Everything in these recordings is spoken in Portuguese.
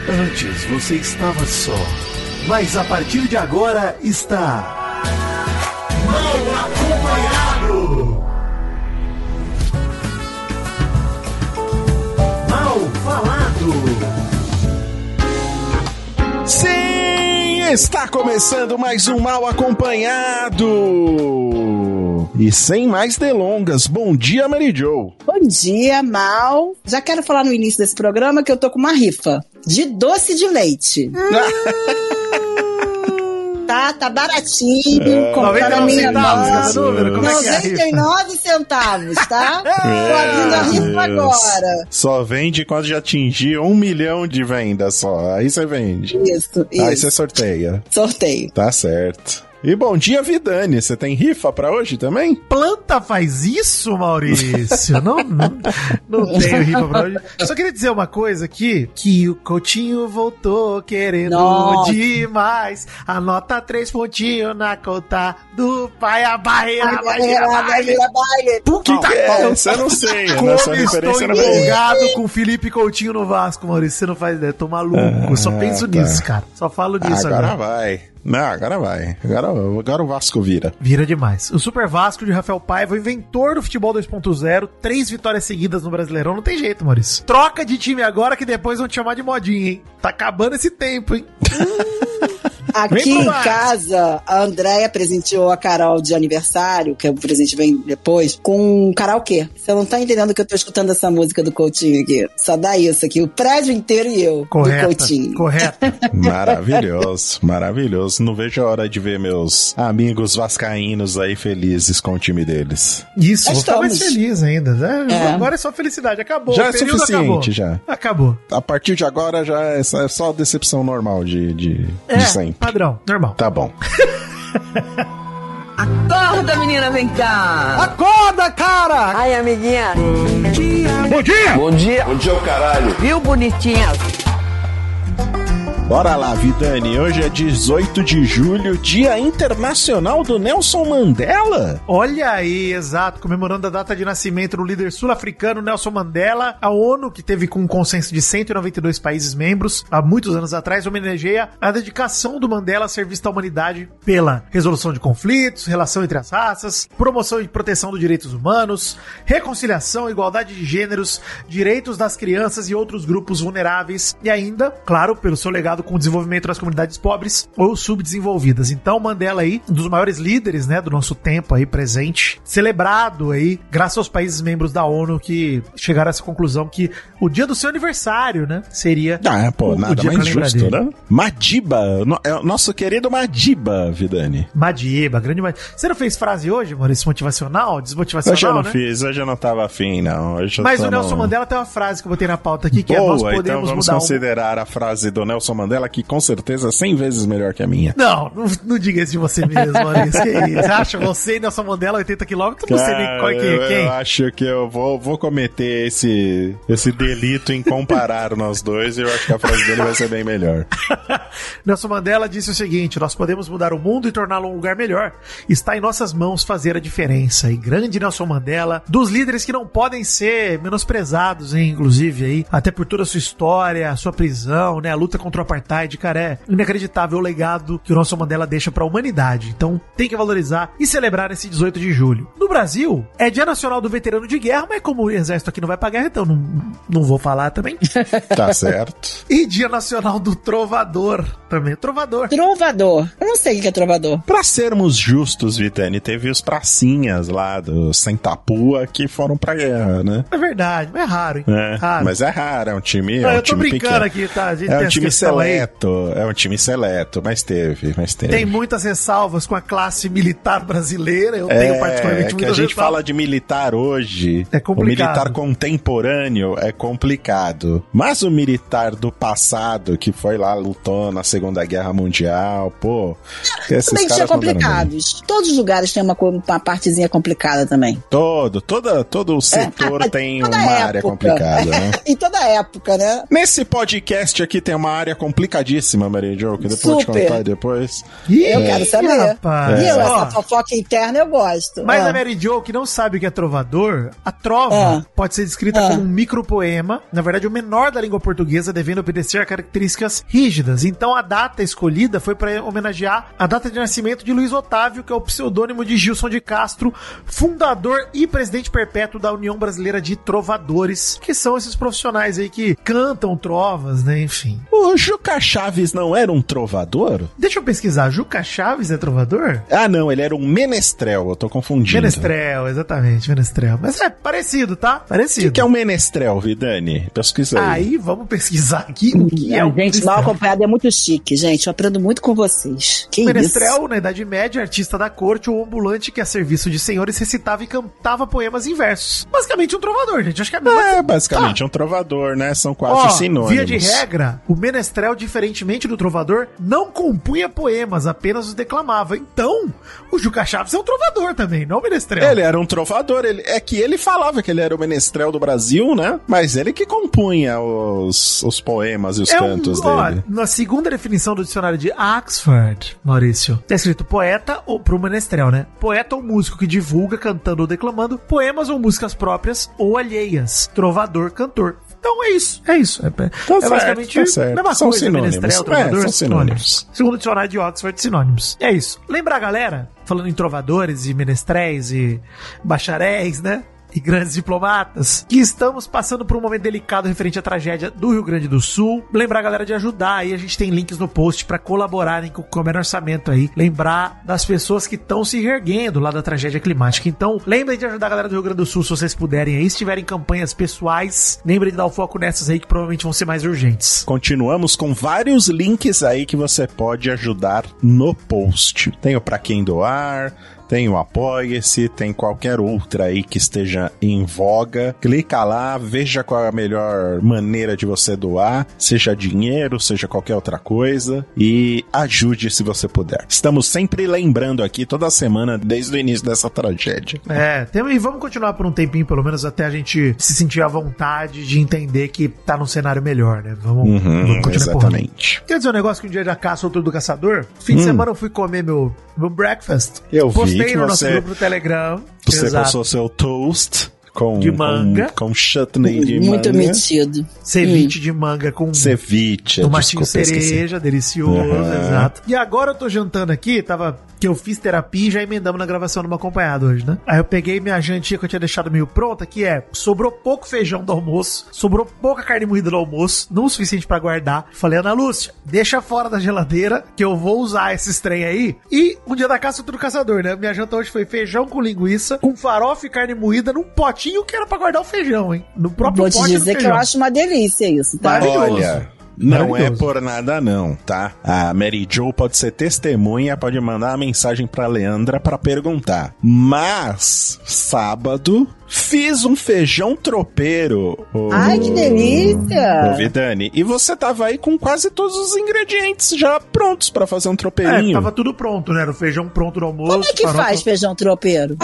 Antes você estava só, mas a partir de agora está mal acompanhado. Mal falado. Sim, está começando mais um Mal Acompanhado. E sem mais delongas, bom dia, Mary Jo. Bom dia, Mal. Já quero falar no início desse programa que eu tô com uma rifa de doce de leite. Tá baratinho, comprando a minha mão. 99 centavos, tá? Tô abrindo a rifa agora. Só vende quando já atingir 1 milhão de vendas só. Aí você vende. Isso. Aí você sorteia. Sorteio. Tá certo. E bom dia, Vidani. Você tem rifa pra hoje também? Planta faz isso, Maurício? não tenho rifa pra hoje. Só queria dizer uma coisa aqui, que o Coutinho voltou querendo demais. Anota 3 pontinhos na conta do pai. A barreira vai virar baile. Puta, essa eu não sei. Como estou empolgado com o Felipe Coutinho no Vasco, Maurício. Você não faz ideia. Tô maluco. Só penso nisso, cara. Só falo nisso agora. Agora vai. Não, agora vai. Agora o Vasco vira. Vira demais. O Super Vasco de Rafael Paiva, o inventor do futebol 2.0, 3 vitórias seguidas no Brasileirão. Não tem jeito, Maurício. Troca de time agora que depois vão te chamar de modinha, hein? Tá acabando esse tempo, hein? Aqui em casa, a Andréia presenteou a Carol de aniversário, que o presente vem depois, com um karaokê. Você não tá entendendo que eu tô escutando essa música do Coutinho aqui. Só dá isso aqui, o prédio inteiro e eu, do Coutinho. Correto. Maravilhoso, maravilhoso. Não vejo a hora de ver meus amigos vascaínos aí felizes com o time deles. Isso, vou ficar mais feliz ainda. Agora é só felicidade, acabou. Já é suficiente, já. Acabou. A partir de agora já é só decepção normal de sempre. Padrão, normal. Tá bom. Acorda, menina, vem cá. Acorda, cara. Ai, amiguinha. Bom dia. Bom dia. Bom dia, o caralho. Viu, bonitinha? Bora lá, Vidani. Hoje é 18 de julho, Dia Internacional do Nelson Mandela. Olha aí, exato. Comemorando a data de nascimento do líder sul-africano Nelson Mandela. A ONU, que teve com um consenso de 192 países membros, há muitos anos atrás, homenageia a dedicação do Mandela a serviço à humanidade pela resolução de conflitos, relação entre as raças, promoção e proteção dos direitos humanos, reconciliação, igualdade de gêneros, direitos das crianças e outros grupos vulneráveis, e ainda, claro, pelo seu legado com o desenvolvimento das comunidades pobres ou subdesenvolvidas. Então, Mandela aí, um dos maiores líderes, né, do nosso tempo aí presente, celebrado aí, graças aos países membros da ONU que chegaram a essa conclusão que o dia do seu aniversário, né, seria nada mais justo, né? Madiba, nosso querido Madiba, Vidani. Madiba, grande Madiba. Você não fez frase hoje, Maurício, motivacional, desmotivacional, hoje eu não né? fiz, hoje eu não tava afim, não. Mas o Nelson Mandela tem uma frase que eu botei na pauta aqui, que boa, é nós podemos então vamos mudar considerar a frase do Nelson Mandela, que com certeza é 100 vezes melhor que a minha. Não diga isso de você mesmo, Maurício. Que isso? Você acha você e Nelson Mandela 80 quilômetros? Não sei nem qual é quem. Eu acho que eu vou cometer esse delito em comparar nós dois, e eu acho que a frase dele vai ser bem melhor. Nelson Mandela disse o seguinte: nós podemos mudar o mundo e torná-lo um lugar melhor. Está em nossas mãos fazer a diferença. E grande Nelson Mandela, dos líderes que não podem ser menosprezados, hein, inclusive aí, até por toda a sua história, a sua prisão, né, a luta contra o apartheid, cara, é inacreditável o legado que o Nelson Mandela deixa pra humanidade. Então tem que valorizar e celebrar esse 18 de julho. No Brasil, é Dia Nacional do Veterano de Guerra, mas como o exército aqui não vai pra guerra, então não vou falar também. Tá certo. E Dia Nacional do Trovador também. Trovador. Eu não sei o que é trovador. Pra sermos justos, Vitani, teve os pracinhas lá do Sem Tapua que foram pra guerra, né? É verdade, mas é raro, hein? Raro. Mas é raro, é um time. Não, eu tô brincando aqui, tá? É um time seleto, mas teve. Tem muitas ressalvas com a classe militar brasileira, eu tenho particularmente muitas ressalvas. A gente fala de militar hoje, é complicado. O militar contemporâneo é complicado, mas o militar do passado, que foi lá, lutou na Segunda Guerra Mundial, esses também tinha complicados. Todos os lugares têm uma partezinha complicada também. Todo o setor tem uma área complicada, né? Em toda época, né? Nesse podcast aqui tem uma área complicada complicadíssima, Mary Jo, que depois eu te contar depois. Eu quero saber. Rapaz. E essa fofoca interna eu gosto. Mas a Mary Jo, que não sabe o que é trovador, a trova pode ser descrita como um micropoema, na verdade o menor da língua portuguesa, devendo obedecer a características rígidas. Então a data escolhida foi para homenagear a data de nascimento de Luiz Otávio, que é o pseudônimo de Gilson de Castro, fundador e presidente perpétuo da União Brasileira de Trovadores, que são esses profissionais aí que cantam trovas, né, enfim. O Juca Chaves não era um trovador? Deixa eu pesquisar, Juca Chaves é trovador? Ah, não, ele era um menestrel, eu tô confundindo. Menestrel, exatamente, menestrel. Mas é parecido, tá? Parecido. O que é um menestrel, Vidani? Pesquisa aí. Aí, vamos pesquisar aqui o que é um gente, mal acompanhado é muito chique, gente. Eu aprendo muito com vocês. Que menestrel, isso? na Idade Média, artista da corte ou ambulante que a serviço de senhores recitava e cantava poemas em versos. Basicamente um trovador, gente. Acho que é basicamente um trovador, né? São quase sinônimos. Via de regra, o menestrel, diferentemente do trovador, não compunha poemas, apenas os declamava. Então, o Juca Chaves é um trovador também, não o menestrel. Ele era um trovador. É que ele falava que ele era o menestrel do Brasil, né? Mas ele que compunha os poemas e os cantos dele. Na segunda definição do dicionário de Oxford, Maurício, tá escrito poeta ou pro menestrel, né? Poeta ou músico que divulga, cantando ou declamando poemas ou músicas próprias ou alheias. Trovador, cantor. Então é isso. É basicamente a mesma são coisa. Menestrel, trovador, são sinônimos. Segundo o dicionário de Oxford, sinônimos. É isso. Lembrar, galera, falando em trovadores e menestréis e bacharéis, né? E grandes diplomatas, que estamos passando por um momento delicado referente à tragédia do Rio Grande do Sul. Lembrar a galera de ajudar aí, a gente tem links no post pra colaborarem com o menor orçamento aí. Lembrar das pessoas que estão se reerguendo lá da tragédia climática. Então, lembrem de ajudar a galera do Rio Grande do Sul se vocês puderem aí. Se tiverem campanhas pessoais, lembrem de dar o foco nessas aí que provavelmente vão ser mais urgentes. Continuamos com vários links aí que você pode ajudar no post. Tem o Pra Quem Doar, tem o Apoia-se, tem qualquer outra aí que esteja em voga. Clica lá, veja qual é a melhor maneira de você doar, seja dinheiro, seja qualquer outra coisa, e ajude se você puder. Estamos sempre lembrando aqui, toda semana, desde o início dessa tragédia. E vamos continuar por um tempinho, pelo menos até a gente se sentir à vontade de entender que tá num cenário melhor, né? Vamos continuar. Exatamente. Quer dizer um negócio que um dia já caça, outro do caçador? Fim de semana eu fui comer meu breakfast. Eu vi postei que no nosso grupo do Telegram. Você passou seu toast de manga. Com chutney de muito manga. Muito metido. Ceviche de manga com... Ceviche. Tomatinho cereja, delicioso, exato. E agora eu tô jantando aqui, que eu fiz terapia e já emendamos na gravação do Mal Acompanhado hoje, né? Aí eu peguei minha jantinha que eu tinha deixado meio pronta, que sobrou pouco feijão do almoço, sobrou pouca carne moída do almoço, não o suficiente pra guardar. Falei, Ana Lúcia, deixa fora da geladeira, que eu vou usar esses trem aí. E um dia da caça, outro do caçador, né? Minha janta hoje foi feijão com linguiça, com farofa e carne moída num potinho que era pra guardar o feijão, hein? No próprio pote. Vou te dizer que eu acho uma delícia isso, tá? Olha... Não é por nada não, tá? A Mary Jo pode ser testemunha, pode mandar uma mensagem pra Leandra pra perguntar. Mas, sábado, fiz um feijão tropeiro. Ai, que delícia! Vidani, e você tava aí com quase todos os ingredientes já prontos pra fazer um tropeirinho. Tava tudo pronto, né? Era o feijão pronto no almoço. Como é que faz feijão tropeiro?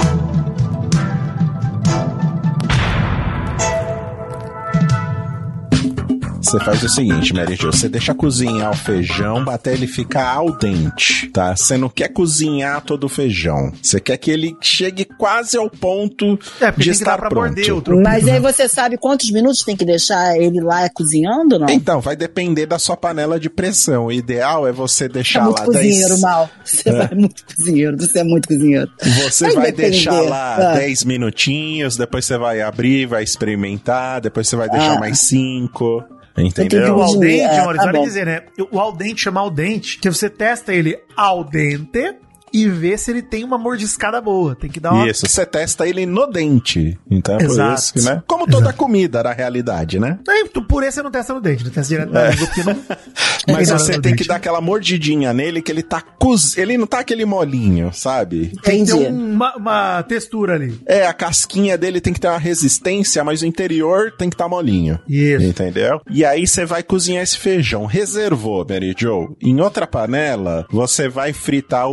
Você faz o seguinte, Mary Jo, você deixa cozinhar o feijão até ele ficar al dente, tá? Você não quer cozinhar todo o feijão. Você quer que ele chegue quase ao ponto de estar pronto. Mas aí você sabe quantos minutos tem que deixar ele lá cozinhando, não? Então, vai depender da sua panela de pressão. O ideal é você deixar muito lá... cozinheiro, Mal. Você vai muito cozinheiro, você é muito cozinheiro. Você vai deixar lá 10 minutinhos, depois você vai abrir, vai experimentar, depois você vai deixar mais 5... Entendeu? O al dente, Maurício, vale dizer, né? O al dente chama al dente, que você testa ele al dente e vê se ele tem uma mordiscada boa. Tem que dar uma... Isso, você testa ele no dente. Então é por isso que, né? Como toda comida, na realidade, né? Por isso você não testa no dente, né? Testa direto na língua, porque não... Mas você tem que dar aquela mordidinha nele, que ele tá ele não tá aquele molinho, sabe? Tem que ter uma textura ali. A casquinha dele tem que ter uma resistência, mas o interior tem que estar molinho. Isso. Entendeu? E aí você vai cozinhar esse feijão. Reservou, Mary Jo. Em outra panela, você vai fritar o bacon,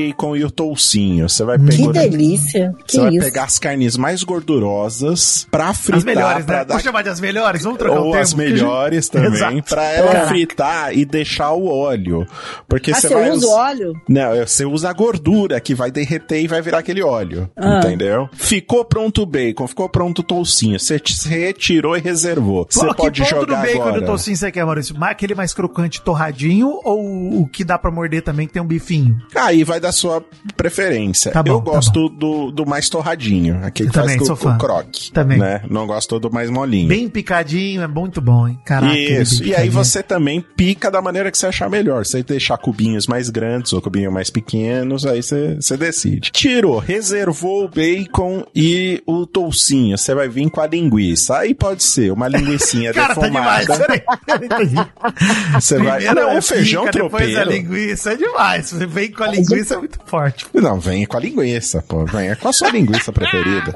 bacon e o toucinho. Você vai Que pegar... delícia. Que Você vai isso? pegar as carnes mais gordurosas pra fritar. As melhores, pra né? dar... Vamos chamar de as melhores? Vamos trocar o Ou termo. as melhores também, Exato. pra ela fritar e deixar o óleo. Porque você você vai... usa o óleo? Não, você usa a gordura que vai derreter e vai virar aquele óleo. Entendeu? Ficou pronto o bacon, ficou pronto o toucinho. Você retirou e reservou. Você pode Que ponto jogar do bacon agora. e do toucinho você quer, Maurício? Aquele mais crocante torradinho ou o que dá pra morder também que tem um bifinho? Aí vai da sua preferência. Tá bom, eu tá gosto do mais torradinho. Aquele Eu que faz também, com sou fã. o croque. Também. Né? Não gosto do mais molinho. Bem picadinho, é muito bom, hein? Caraca. Isso, bem e aí picadinho. você também pica da maneira que você achar melhor. Você deixar cubinhos mais grandes ou cubinhos mais pequenos, aí você decide. Tirou, reservou o bacon e o toucinho. Você vai vir com a linguiça. Aí pode ser uma linguicinha Cara, tá demais. defumada. Você vai... Primeiro Não, é o feijão pica, depois a tropeiro. linguiça é demais. Você vem com a linguiça é muito forte. Não, venha com a linguiça, pô. Venha com a sua linguiça preferida.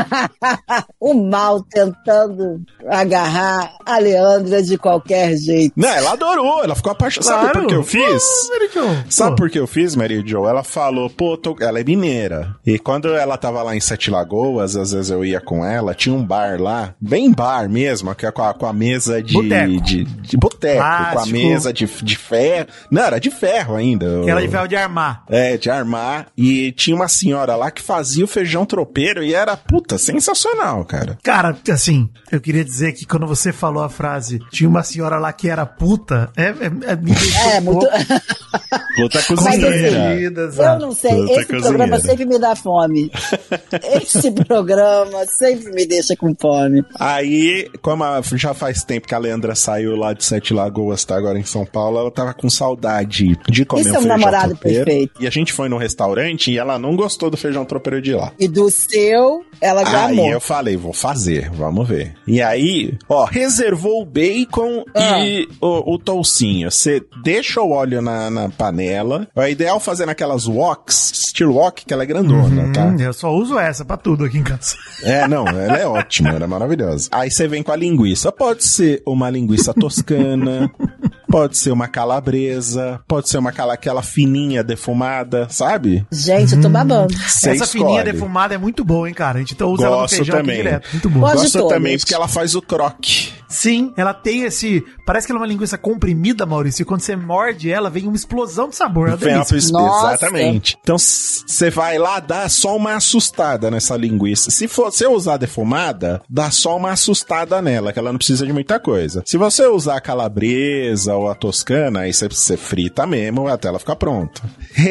O mal tentando agarrar a Leandra de qualquer jeito. Não, ela adorou, ela ficou apaixonada. Claro. Sabe por que eu fiz? Mary Jo. Sabe Pô. por que eu fiz, Mary Jo? Ela falou, pô, ela é mineira. E quando ela tava lá em Sete Lagoas, às vezes eu ia com ela, tinha um bar lá, bem bar mesmo, que é com a mesa de Boteco. de boteco, com a Plástico. mesa de ferro. Não, era de ferro ainda. Aquela de ferro de armar. É, de armar. E tinha uma senhora lá que fazia o feijão tropeiro e era, puta, sensacional, cara. Cara, assim, eu queria dizer que quando você falou a frase, tinha uma senhora lá que era puta, me deixou um muito. pouco Puta Mas cozinheira. assim, eu não sei, Puta esse programa cozinheira. sempre me dá fome. Esse programa sempre me deixa com fome. Aí, como já faz tempo que a Leandra saiu lá de Sete Lagoas, tá agora em São Paulo, ela tava com saudade de comer Isso um é um feijão namorado tropeiro. perfeito. E a gente foi num restaurante e ela não gostou do feijão tropeiro de lá. E do seu, ela já Aí amou. eu falei, vou fazer, vamos ver. E aí, ó, reservou o bacon e o toucinho. Você deixa o óleo na panela. É ideal fazer naquelas woks, estilo wok, que ela é grandona, tá? Eu só uso essa pra tudo aqui em casa. É, não, ela é ótima, ela é maravilhosa. Aí você vem com a linguiça. Pode ser uma linguiça toscana, pode ser uma calabresa, pode ser aquela fininha defumada, sabe? Gente, eu tô babando. Você Essa escolhe. fininha defumada é muito boa, hein, cara? A gente usa ela no Gosto feijão também. aqui direto. Muito boa. Gosto de Gosto também todas. porque ela faz o croque. Sim, ela tem esse... Parece que ela é uma linguiça comprimida, Maurício. E quando você morde ela, vem uma explosão de sabor. É uma Vem delícia. Nossa. Exatamente. Então você vai lá dar só uma assustada nessa linguiça. Se você usar defumada, dá só uma assustada nela, que ela não precisa de muita coisa. Se você usar a calabresa ou a toscana, aí você frita mesmo até ela ficar pronta.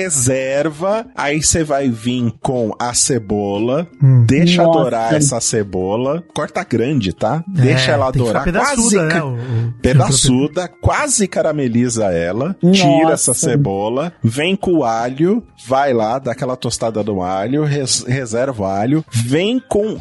Reserva, aí você vai vir com a cebola, deixa Nossa. dourar essa cebola, corta grande, tá? Deixa ela tem que dourar ficar quase pedaçuda, né? O pedaçuda, quase carameliza ela, tira Nossa. essa cebola, vem com o alho, vai lá, dá aquela tostada do alho, reserva o alho, vem com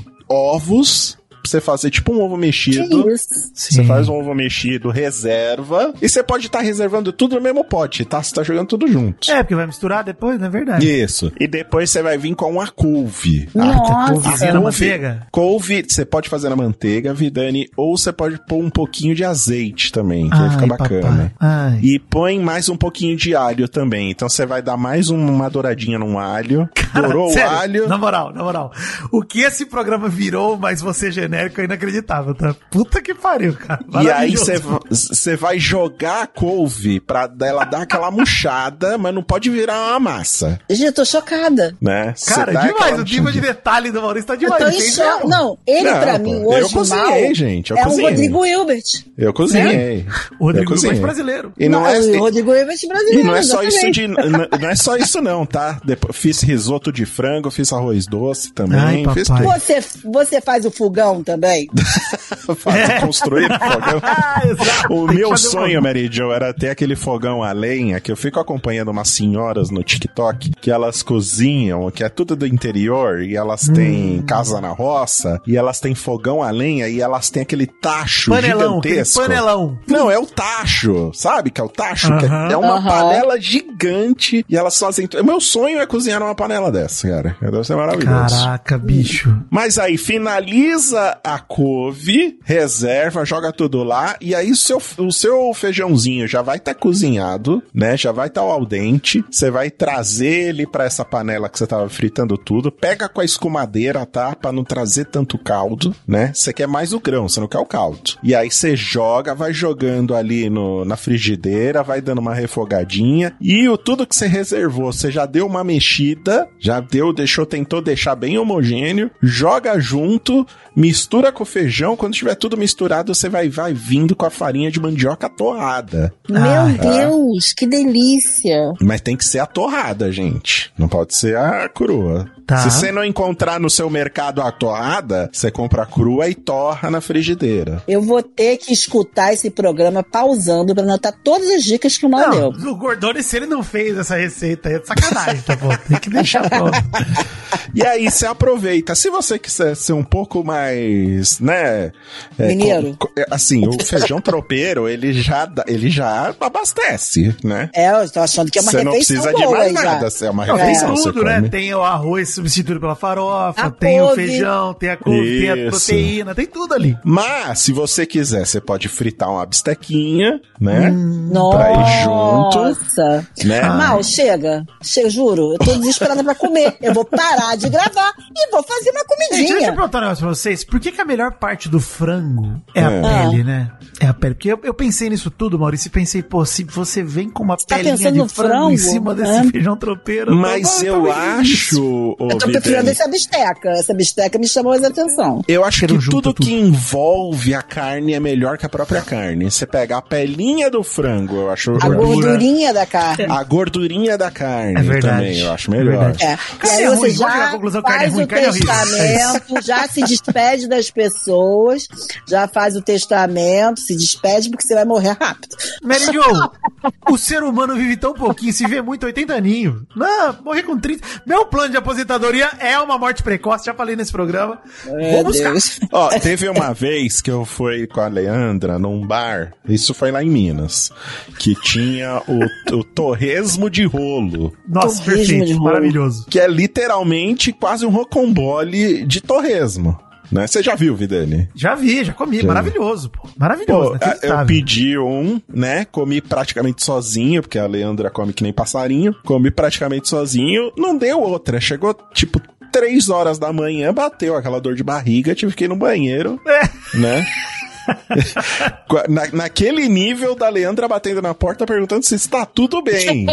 ovos, pra você fazer tipo um ovo mexido. Que isso? Você Sim. faz um ovo mexido, reserva. E você pode estar reservando tudo no mesmo pote, tá? Você tá jogando tudo junto. É, porque vai misturar depois, não é verdade? Isso. E depois você vai vir com a couve. Nossa. Couvezinha na manteiga. Couve, você pode fazer na manteiga, Vidani, ou você pode pôr um pouquinho de azeite também, que aí Ai, fica bacana. papai. Ai. E põe mais um pouquinho de alho também. Então você vai dar mais uma douradinha num alho. Dourou Sério, o alho. Na moral. O que esse programa virou, mas você genérico, é inacreditável, tá? Puta que pariu, cara. E aí Maravilhoso. você vai jogar a couve pra ela dar aquela murchada, mas não pode virar uma massa, Gente, eu tô chocada. né? Cê Cara, dá demais. aquela O nível de detalhe do Maurício tá Eu demais. tô em Entendeu? choque. Não, ele Não, pra pô, mim eu hoje cozinhei, mal, gente, eu é cozinhei. um Rodrigo Hilbert. Eu cozinhei. O Rodrigo Eu cozinhei. Hilbert brasileiro. E não é o Rodrigo Hilbert brasileiro. E não é só isso exatamente. não é só isso não, tá? Depois, fiz risoto de frango, fiz arroz doce também, Ai, fiz papai. tudo. Você faz o fogão também? Construir fogão. Exato, O tem que meu fazer sonho, Mary Jo, era ter aquele fogão a lenha, que eu fico acompanhando umas senhoras no TikTok, que elas cozinham, que é tudo do interior, e elas têm casa na roça, e elas têm fogão a lenha, e elas têm aquele tacho Panelão, aquele gigantesco. panelão. Não, é o tacho, sabe? Que é o tacho, que Aham. é uma Aham. panela gigante, e elas fazem... O meu sonho é cozinhar numa panela dessa, cara. Deve ser maravilhoso. Caraca, bicho. Mas aí, finaliza pega a couve, reserva, joga tudo lá, e aí o seu feijãozinho já vai estar cozinhado, né? Já vai estar ao dente. Você vai trazer ele pra essa panela que você tava fritando tudo. Pega com a escumadeira, tá? Pra não trazer tanto caldo, né? Você quer mais o grão, você não quer o caldo. E aí você joga, vai jogando ali na frigideira, vai dando uma refogadinha. E tudo que você reservou, você já deu uma mexida, tentou deixar bem homogêneo, joga junto, mistura com o feijão. Quando tiver tudo misturado, você vai vindo com a farinha de mandioca torrada. Meu Deus, que delícia. Mas tem que ser a torrada, gente. Não pode ser a crua. Tá. Se você não encontrar no seu mercado a torrada, você compra a crua e torra na frigideira. Eu vou ter que escutar esse programa pausando pra anotar todas as dicas que o Mal deu. O Gordone, se ele não fez essa receita, é de sacanagem, tá bom? Tem que deixar pronto. E aí você aproveita. Se você quiser ser um pouco mais, né? Mineiro. Assim, o feijão tropeiro, ele já abastece, né? Eu tô achando que é uma você refeição não precisa de mais nada. Já. É uma Tem refeição. tudo, né? Come. Tem o arroz substituído pela farofa, A tem couve. o feijão, tem a couve, tem a Isso. proteína, tem tudo ali. Mas, se você quiser, você pode fritar uma bistequinha, né? Nossa. Pra ir junto, né? Mal, chega, juro, eu tô desesperada pra comer. Eu vou parar de gravar e vou fazer uma Gente, deixa eu comidinha. perguntar um negócio pra vocês. Por que a melhor parte do frango é a pele, né? É a pele. Porque eu pensei nisso tudo, Maurício, e pensei, pô, se você vem com uma tá pelinha pensando de no frango em frango? cima desse feijão tropeiro... Mas eu acho... Eu tô preferindo essa bisteca. Essa bisteca me chamou a atenção. Eu acho que Junta tudo tudo. que envolve a carne é melhor que a própria carne. Você pega a pelinha do frango, eu acho... A gordurinha da carne. A gordurinha da carne É verdade. também, eu acho melhor. É. E Carne aí é você ruim, vamos chegar à já conclusão que carne é faz ruim, o carne é horrível. testamento, já se despede das pessoas, já faz o testamento, se despede porque você vai morrer rápido. Mary Jo, o ser humano vive tão pouquinho, se vê muito, 80 aninhos. Não, morrer com 30. Meu plano de aposentadoria é uma morte precoce, já falei nesse programa. Vou buscar. Deus. Ó, teve uma vez que eu fui com a Leandra num bar, isso foi lá em Minas, que tinha o torresmo de rolo, Nossa, Torresmo de perfeito, rolo. maravilhoso. que é literalmente quase um rocambole de torresmo, né? Você já viu, Vidani? Já vi, já comi, Já. maravilhoso, pô. Pô, Maravilhoso, eu inacreditável. pedi né? Comi praticamente sozinho, porque a Leandra come que nem passarinho. Comi praticamente sozinho, não deu outra. Chegou, tipo, 3 horas da manhã, bateu aquela dor de barriga, tive que ir no banheiro, né? Naquele nível da Leandra batendo na porta perguntando se está tudo bem.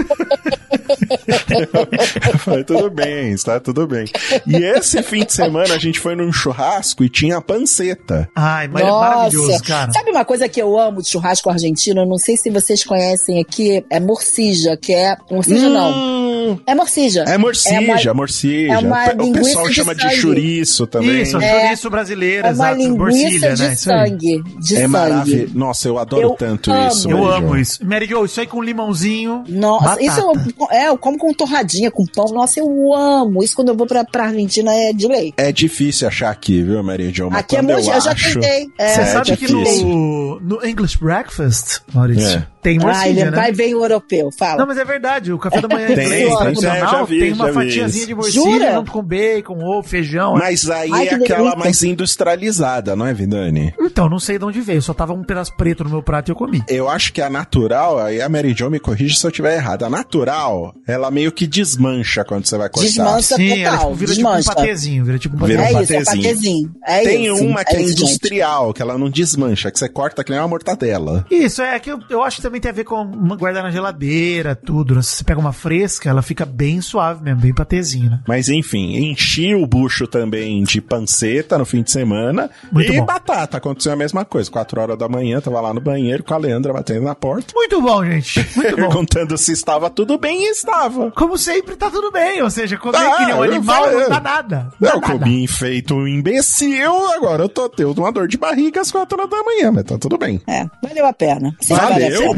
Eu falei, tudo bem, está tudo bem. E esse fim de semana a gente foi num churrasco e tinha panceta. Ai, mas é maravilhoso, cara. Sabe uma coisa que eu amo de churrasco argentino? Eu não sei se vocês conhecem aqui, é morcilla, que é... Morcilla não. É morcilla. É morcilla, morcilla. é uma O linguiça pessoal de chama de sangue. chouriço também. Isso, chouriço brasileiro, É uma exato. linguiça Morcilha, de né? Isso aí. sangue. De É sangue. maravilhoso. Nossa, eu adoro Eu tanto amo. isso. Eu Mary amo Jo. isso. Mary Jo, isso aí com limãozinho. Nossa, batata. isso eu como com torradinha, com pão. Nossa, eu amo. Isso quando eu vou pra Argentina é de lei. É difícil achar aqui, viu, Mary Jo? Mas Aqui é quando muito. Eu já acho... tentei. Você É sabe que difícil. no English Breakfast, Maurício, tem Ah, morcilha, ele né? vai ver o europeu. Fala. Não, mas é verdade, o café da manhã Tem, tradicional já vi, tem uma já vi fatiazinha isso. de morcilha Jura? junto com bacon, ovo, feijão. Mas aí Ai, é que aquela delícia. mais industrializada, não é, Vidani? Então, não sei de onde veio, só tava um pedaço preto no meu prato e eu comi. Eu acho que a natural, aí a Mary Jo me corrige se eu estiver errado. A natural, ela meio que desmancha quando você vai cortar. Desmancha Sim, ela total. tipo, vira desmancha. tipo um patezinho, vira tipo um Vira patezinho. um É isso, é patezinho. patezinho. É Tem isso, uma que é isso, gente. industrial, que ela não desmancha, que você corta que nem uma mortadela. Isso, é que eu acho que também tem a ver com guardar na geladeira, tudo. Né? Se você pega uma fresca, ela fica bem suave mesmo, bem patezinho, né? Mas enfim, enchi o bucho também de panceta no fim de semana. Muito e bom. batata, aconteceu a mesma coisa. 4 horas da manhã, tava lá no banheiro com a Leandra batendo na porta. Muito bom, gente. Muito bom. Perguntando se estava tudo bem, e estava. Como sempre, tá tudo bem. Ou seja, comer que nem um eu animal falei. não dá nada. Não dá Eu nada. comi feito um imbecil, agora eu tô tendo uma dor de barriga às 4 horas da manhã, mas tá tudo bem. É, valeu a pena. Sim, Valeu, vale a pena.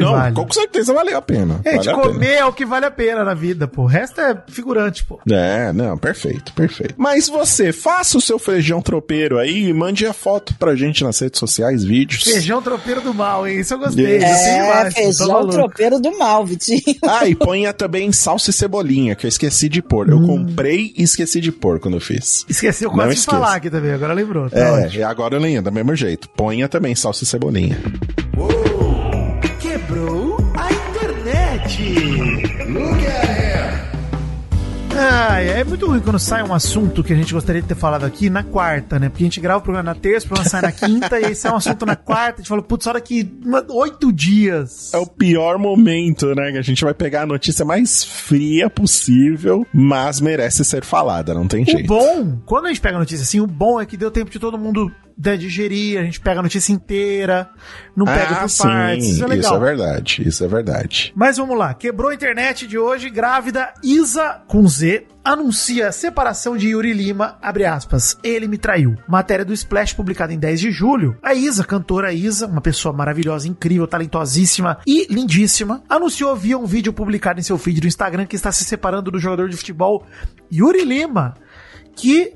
não, vale. com certeza valeu a pena. Gente, vale a comer pena. é o que vale a pena na vida, pô. O resto é figurante, pô. Não, perfeito. Mas você, faça o seu feijão tropeiro aí e mande a foto pra gente nas redes sociais, vídeos. Feijão tropeiro do mal, hein? Isso eu gostei. Feijão tropeiro do mal, Vitinho. Ah, e ponha também salsa e cebolinha, que eu esqueci de pôr. Eu comprei e esqueci de pôr quando eu fiz. Esqueci, eu quase de falar aqui também, agora lembrou. Tá ótimo. E agora eu lembro, do mesmo jeito. Ponha também salsa e cebolinha. Quebrou a internet. É muito ruim quando sai um assunto que a gente gostaria de ter falado aqui na quarta, né? Porque a gente grava o programa na terça, o programa sai na quinta, e aí sai um assunto na quarta, a gente fala, putz, só daqui 8 dias. É o pior momento, né? Que a gente vai pegar a notícia mais fria possível, mas merece ser falada, não tem jeito. O bom, quando a gente pega a notícia assim, o bom é que deu tempo de todo mundo digerir, a gente pega a notícia inteira, não pega por partes, isso é legal. Isso é verdade. Mas vamos lá, quebrou a internet de hoje, grávida Isa, com Z, anuncia a separação de Yuri Lima, abre aspas, ele me traiu. Matéria do Splash, publicada em 10 de julho. A Isa, cantora Isa, uma pessoa maravilhosa, incrível, talentosíssima e lindíssima, anunciou via um vídeo publicado em seu feed do Instagram que está se separando do jogador de futebol Yuri Lima, que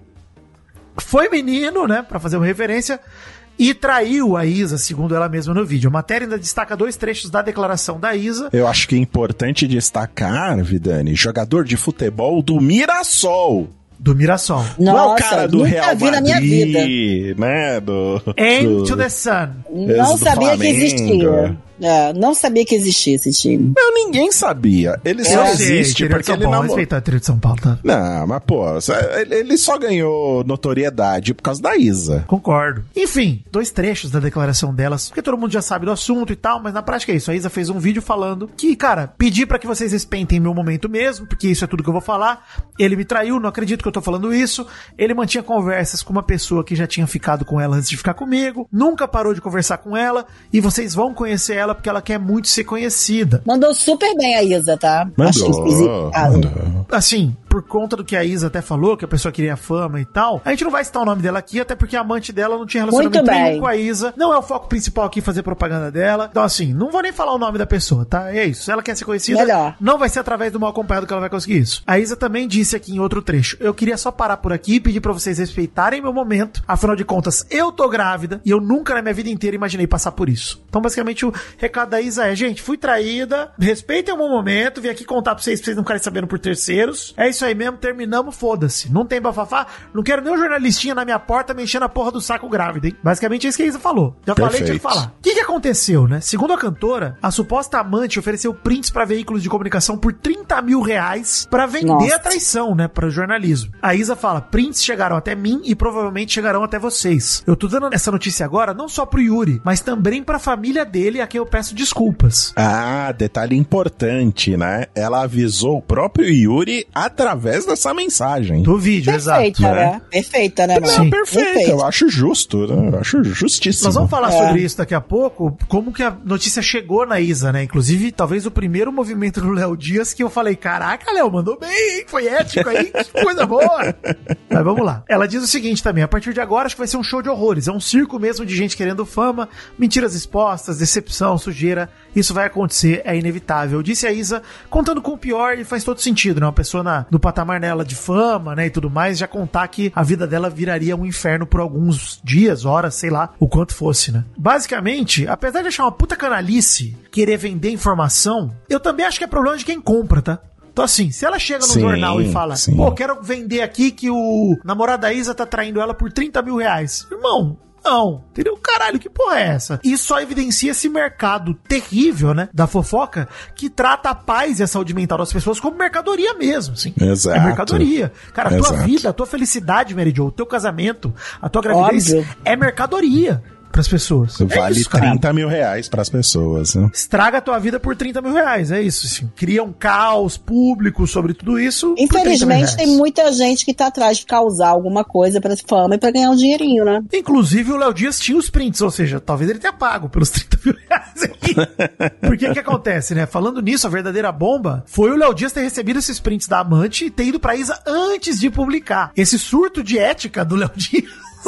foi menino, né, pra fazer uma referência, e traiu a Isa, segundo ela mesma no vídeo. A matéria ainda destaca 2 trechos da declaração da Isa. Eu acho que é importante destacar, Vidani, jogador de futebol do Mirassol. Do Mirassol. Nossa, não é o cara do Real vi Madrid, na minha vida. Né? Into the Sun. Não sabia que existia. Não sabia que existia esse time. Não, ninguém sabia. Ele só existe porque ele não... Respeitar a trilha de São Paulo, tá? Não, mas pô, ele só ganhou notoriedade por causa da Isa. Concordo. Enfim, 2 trechos da declaração delas, porque todo mundo já sabe do assunto e tal, mas na prática é isso. A Isa fez um vídeo falando que, cara, pedi pra que vocês respeitem meu momento mesmo, porque isso é tudo que eu vou falar. Ele me traiu, não acredito que eu tô falando isso. Ele mantinha conversas com uma pessoa que já tinha ficado com ela antes de ficar comigo, nunca parou de conversar com ela, e vocês vão conhecer ela porque ela quer muito ser conhecida. Mandou super bem a Isa, tá? Mandou. Assim, por conta do que a Isa até falou, que a pessoa queria fama e tal, a gente não vai citar o nome dela aqui, até porque a amante dela não tinha relacionamento nenhum com a Isa. Não é o foco principal aqui fazer propaganda dela. Então, assim, não vou nem falar o nome da pessoa, tá? É isso. Se ela quer ser conhecida, melhor. Não vai ser através do Mal Acompanhado que ela vai conseguir isso. A Isa também disse aqui em outro trecho: eu queria só parar por aqui e pedir pra vocês respeitarem meu momento. Afinal de contas, eu tô grávida e eu nunca na minha vida inteira imaginei passar por isso. Então, basicamente, o recado da Isa é: gente, fui traída, respeitem o meu momento, vim aqui contar pra vocês não ficarem sabendo por terceiros. É isso aí mesmo, terminamos, foda-se. Não tem bafafá, não quero nem um jornalistinha na minha porta me enchendo a porra do saco grávida, hein? Basicamente é isso que a Isa falou. Já falei, tinha que falar. O que aconteceu, né? Segundo a cantora, a suposta amante ofereceu prints pra veículos de comunicação por R$30 mil pra vender a traição, né? Para o jornalismo. A Isa fala: prints chegaram até mim e provavelmente chegarão até vocês. Eu tô dando essa notícia agora não só pro Yuri, mas também pra família dele, a quem eu peço desculpas. Ah, detalhe importante, né? Ela avisou o próprio Yuri através dessa mensagem. Do vídeo, perfeita, exato. Né? Perfeita, né? Não, perfeita. Eu acho justo, né? Eu acho justíssimo. Nós vamos falar sobre isso daqui a pouco, como que a notícia chegou na Isa, né? Inclusive, talvez o primeiro movimento do Léo Dias que eu falei: caraca, Léo, mandou bem, hein? Foi ético aí, que coisa boa. Mas vamos lá. Ela diz o seguinte também: a partir de agora acho que vai ser um show de horrores. É um circo mesmo de gente querendo fama, mentiras expostas, decepção, sujeira. Isso vai acontecer, é inevitável. Disse a Isa, contando com o pior, e faz todo sentido, né? Uma pessoa no patamar dela de fama, né, e tudo mais, já contar que a vida dela viraria um inferno por alguns dias, horas, sei lá, o quanto fosse, né? Basicamente, apesar de achar uma puta canalice querer vender informação, eu também acho que é problema de quem compra, tá? Então assim, se ela chega no jornal e fala: pô, quero vender aqui que o namorado da Isa tá traindo ela por R$30 mil. Irmão, não, entendeu? Caralho, que porra é essa? Isso só evidencia esse mercado terrível, né, da fofoca, que trata a paz e a saúde mental das pessoas como mercadoria mesmo, assim. Exato. É mercadoria. Cara, a tua vida, a tua felicidade, Mary Jo, o teu casamento, a tua gravidez é mercadoria pras pessoas. Vale R$30 mil pras pessoas, né? Estraga a tua vida por R$30 mil, é isso, assim. Cria um caos público sobre tudo isso. Infelizmente, tem muita gente que tá atrás de causar alguma coisa pra fama e pra ganhar um dinheirinho, né? Inclusive, o Léo Dias tinha os prints, ou seja, talvez ele tenha pago pelos R$30 mil aqui. Porque que acontece, né? Falando nisso, a verdadeira bomba foi o Léo Dias ter recebido esses prints da amante e ter ido pra Isa antes de publicar. Esse surto de ética do Léo Dias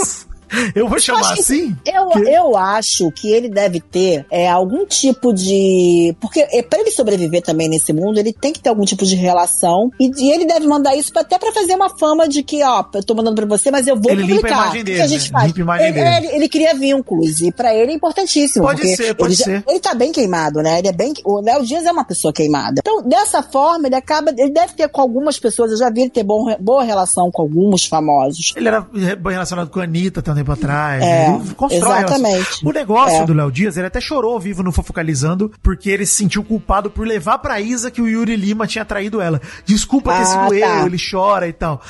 Eu vou chamar assim? Eu acho que ele deve ter algum tipo de... Porque pra ele sobreviver também nesse mundo, ele tem que ter algum tipo de relação. E ele deve mandar isso até pra fazer uma fama de que, ó, eu tô mandando pra você, mas eu vou ele publicar. Limpa a imagem dele, o que a gente faz? Limpa a imagem dele. Ele cria vínculos. E pra ele é importantíssimo. Pode ser. Ele tá bem queimado, né? O Léo Dias é uma pessoa queimada. Então, dessa forma, ele deve ter com algumas pessoas, eu já vi ele ter boa relação com alguns famosos. Ele era bem relacionado com a Anitta até um tempo atrás. Ele constrói exatamente. O negócio do Léo Dias, ele até chorou ao vivo no Fofocalizando, porque ele se sentiu culpado por levar pra Isa que o Yuri Lima tinha traído ela. Desculpa ter sido eu, ele chora e tal.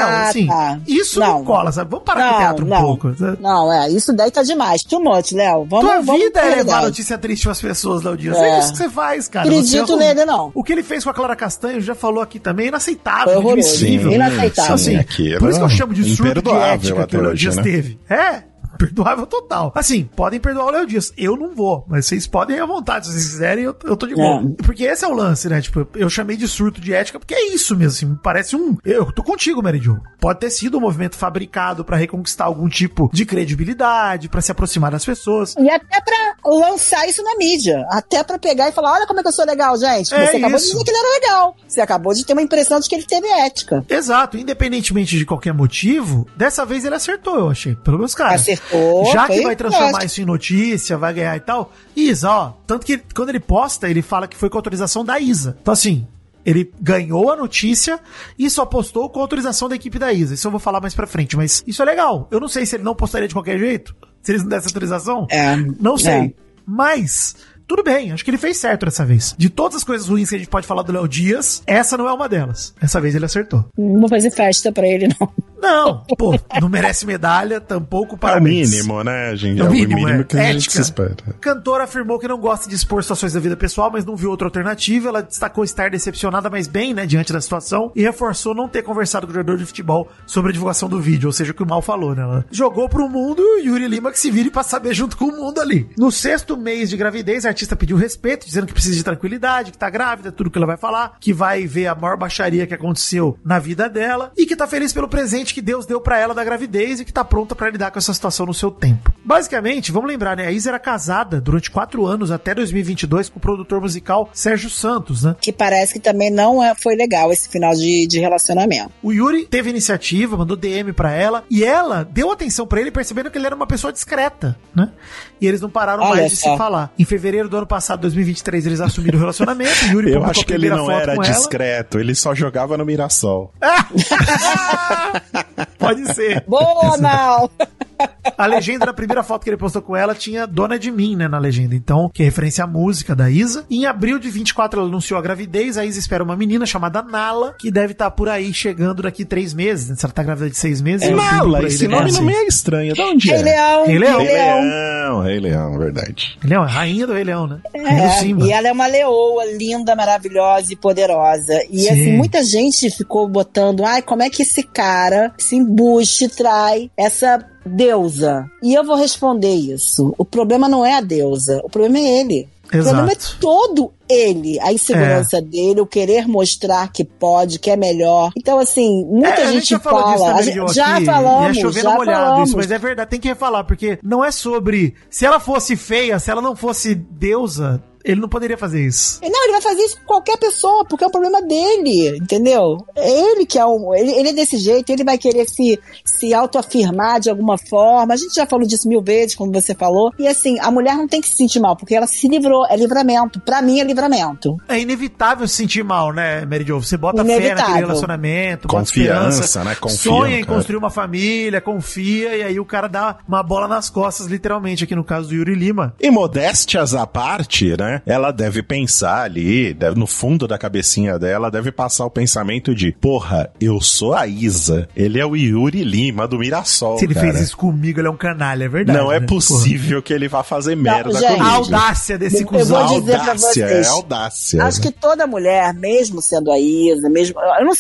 Isso não cola, sabe? Vamos parar com o teatro um pouco. Sabe? Não, isso daí tá demais. Too much, Léo. Tua vida é levar notícia triste pras pessoas, Léo Dias. É isso que você faz, cara. Acredito nele, não. O que ele fez com a Clara Castanho, já falou aqui também, inaceitável, inadmissível. Inaceitável. Assim, por isso que eu chamo de surto de ética que o Léo Dias teve. Perdoável total. Assim, podem perdoar o Léo Dias. Eu não vou, mas vocês podem à vontade. Se vocês quiserem, eu tô de boa. Porque esse é o lance, né? Tipo, eu chamei de surto de ética porque é isso mesmo, assim. Parece eu tô contigo, Mary Jo. Pode ter sido um movimento fabricado pra reconquistar algum tipo de credibilidade, pra se aproximar das pessoas. E até pra lançar isso na mídia. Até pra pegar e falar, olha como é que eu sou legal, gente. Você acabou de dizer que ele era legal. Você acabou de ter uma impressão de que ele teve ética. Exato. Independentemente de qualquer motivo, dessa vez ele acertou, eu achei. Pelo menos, cara. Acertou. Já que vai transformar isso em notícia, vai ganhar e tal. Isa, ó, tanto que quando ele posta, ele fala que foi com autorização da Isa. Então assim, ele ganhou a notícia e só postou com autorização da equipe da Isa. Isso eu vou falar mais pra frente, mas isso é legal. Eu não sei se ele não postaria de qualquer jeito, se eles não dessem autorização. Não sei. Mas... tudo bem, acho que ele fez certo dessa vez. De todas as coisas ruins que a gente pode falar do Léo Dias, essa não é uma delas. Dessa vez ele acertou. Não vou fazer festa pra ele, não. Não, não merece medalha, tampouco para o mínimo, né, gente? É o mínimo que a gente se espera. Cantora afirmou que não gosta de expor situações da vida pessoal, mas não viu outra alternativa. Ela destacou estar decepcionada, mas bem, né, diante da situação, e reforçou não ter conversado com o jogador de futebol sobre a divulgação do vídeo, ou seja, o que o Mal falou, né? Ela jogou pro mundo e Yuri Lima que se vire pra saber junto com o mundo ali. No 6º mês de gravidez, a artista pediu respeito, dizendo que precisa de tranquilidade, que tá grávida, tudo que ela vai falar, que vai ver a maior baixaria que aconteceu na vida dela, e que tá feliz pelo presente que Deus deu pra ela da gravidez e que tá pronta pra lidar com essa situação no seu tempo. Basicamente, vamos lembrar, né? A Isa era casada durante 4 anos, até 2022, com o produtor musical Sérgio Santos, né? Que parece que também não foi legal esse final de relacionamento. O Yuri teve iniciativa, mandou DM pra ela, e ela deu atenção pra ele, percebendo que ele era uma pessoa discreta, né? E eles não pararam mais de se falar. Em fevereiro do ano passado, 2023, eles assumiram o relacionamento. O Yuri eu acho que ele não era discreto, ele só jogava no Mirassol. Pode ser. Boa, Mal! A legenda da primeira foto que ele postou com ela tinha Dona de Mim, né, na legenda. Então, que é referência à música da Isa. E em abril de 24, ela anunciou a gravidez. A Isa espera uma menina chamada Nala, que deve estar por aí chegando daqui 3 meses. Né? Se ela tá grávida de 6 meses... Nala, esse nome não é estranho. De onde é? Rei Leão. Rei Leão, verdade. Rei Leão, é rainha do Rei Leão, né? E ela é uma leoa linda, maravilhosa e poderosa. E assim, muita gente ficou botando, como é que esse cara, esse embuste, trai essa deusa? E eu vou responder isso. O problema não é a deusa, o problema é ele. Exato. O problema é todo ele, a insegurança dele, o querer mostrar que pode, que é melhor. Então, assim, muita gente já falou fala. Disso, já falamos, e é chovendo molhado isso, mas é verdade, tem que refalar, porque não é sobre se ela fosse feia, se ela não fosse deusa, ele não poderia fazer isso. Não, ele vai fazer isso com qualquer pessoa, porque é o problema dele, entendeu? Ele que é ele é desse jeito, ele vai querer se autoafirmar de alguma forma. A gente já falou disso 1000 vezes, como você falou. E assim, a mulher não tem que se sentir mal, porque ela se livrou, é livramento. Pra mim é livramento. É inevitável se sentir mal, né, Mary Jo? Você bota fé naquele relacionamento, confiança, né? Sonha em construir uma família, confia, e aí o cara dá uma bola nas costas, literalmente, aqui no caso do Yuri Lima. E modéstias à parte, né? Ela deve pensar ali, no fundo da cabecinha dela, deve passar o pensamento de, porra, eu sou a Isa, ele é o Yuri Lima do Mirassol, Se ele fez isso comigo, ele é um canalha, é verdade. Não é possível que ele vá fazer merda gente, comigo. A audácia desse cuzão. Eu vou dizer pra vocês, audácia. Acho que toda mulher, mesmo sendo a Isa, mesmo, eu não sei,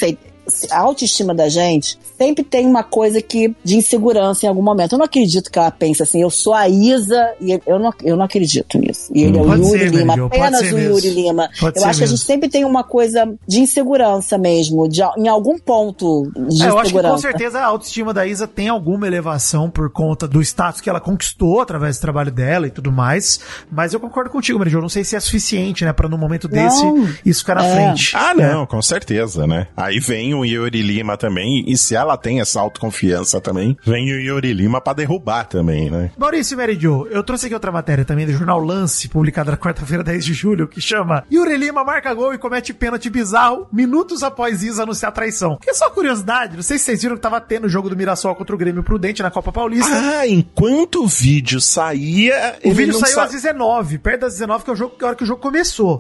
a autoestima da gente sempre tem uma coisa de insegurança em algum momento. Eu não acredito que ela pense assim, eu sou a Isa, e eu não acredito nisso. E ele é o Yuri Lima, apenas o Yuri Lima. Eu acho que a gente sempre tem uma coisa de insegurança mesmo, em algum ponto de insegurança. Eu acho que com certeza a autoestima da Isa tem alguma elevação por conta do status que ela conquistou através do trabalho dela e tudo mais, mas eu concordo contigo, Mary Jo, não sei se é suficiente, né, pra num momento desse isso ficar na frente. Ah, não, com certeza, né? Aí vem o Yuri Lima também, e se ela tem essa autoconfiança também, vem o Yuri Lima pra derrubar também, né? Maurício e Mary Jo, eu trouxe aqui outra matéria também do jornal Lance, publicada na quarta-feira, 10 de julho, que chama Yuri Lima marca gol e comete pênalti bizarro minutos após Isa anunciar traição. Que é só curiosidade, não sei se vocês viram que tava tendo o jogo do Mirassol contra o Grêmio Prudente na Copa Paulista. Ah, enquanto o vídeo saía... O vídeo saiu às 19, perto das 19, que é a hora que o jogo começou.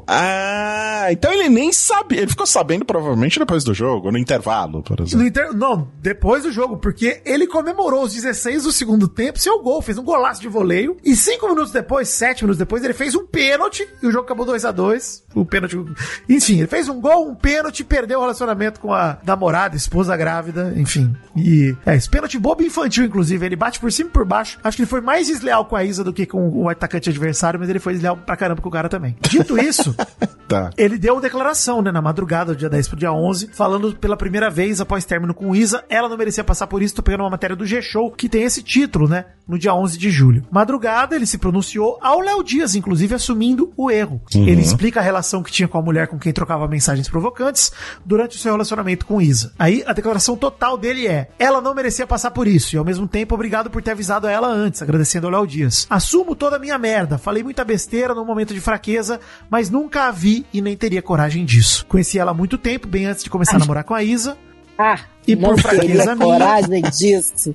Ah, então ele nem sabia, ele ficou sabendo provavelmente depois do jogo, no intervalo, por exemplo. Não, depois do jogo, porque ele comemorou os 16 do segundo tempo, seu gol, fez um golaço de voleio, e 5 minutos depois, 7 minutos depois, ele fez um pênalti, e o jogo acabou 2-2, o pênalti, enfim, ele fez um gol, um pênalti, perdeu o relacionamento com a namorada, esposa grávida, enfim, e esse pênalti bobo infantil, inclusive, ele bate por cima e por baixo, acho que ele foi mais desleal com a Isa do que com o atacante adversário, mas ele foi desleal pra caramba com o cara também. Dito isso, tá. Ele deu uma declaração, né, na madrugada do dia 10 pro dia 11, falando pela primeira vez, após término com Isa, ela não merecia passar por isso. Tô pegando uma matéria do G-Show, que tem esse título, né, no dia 11 de julho. Madrugada, ele se pronunciou ao Léo Dias, inclusive assumindo o erro. Ele explica a relação que tinha com a mulher com quem trocava mensagens provocantes durante o seu relacionamento com Isa. Aí, a declaração total dele é: ela não merecia passar por isso, e ao mesmo tempo, obrigado por ter avisado a ela antes, agradecendo ao Léo Dias. Assumo toda a minha merda, falei muita besteira num momento de fraqueza, mas nunca a vi e nem teria coragem disso. Conheci ela há muito tempo, bem antes de começar a namorar com a Isa. E por fraqueza minha. Coragem disso.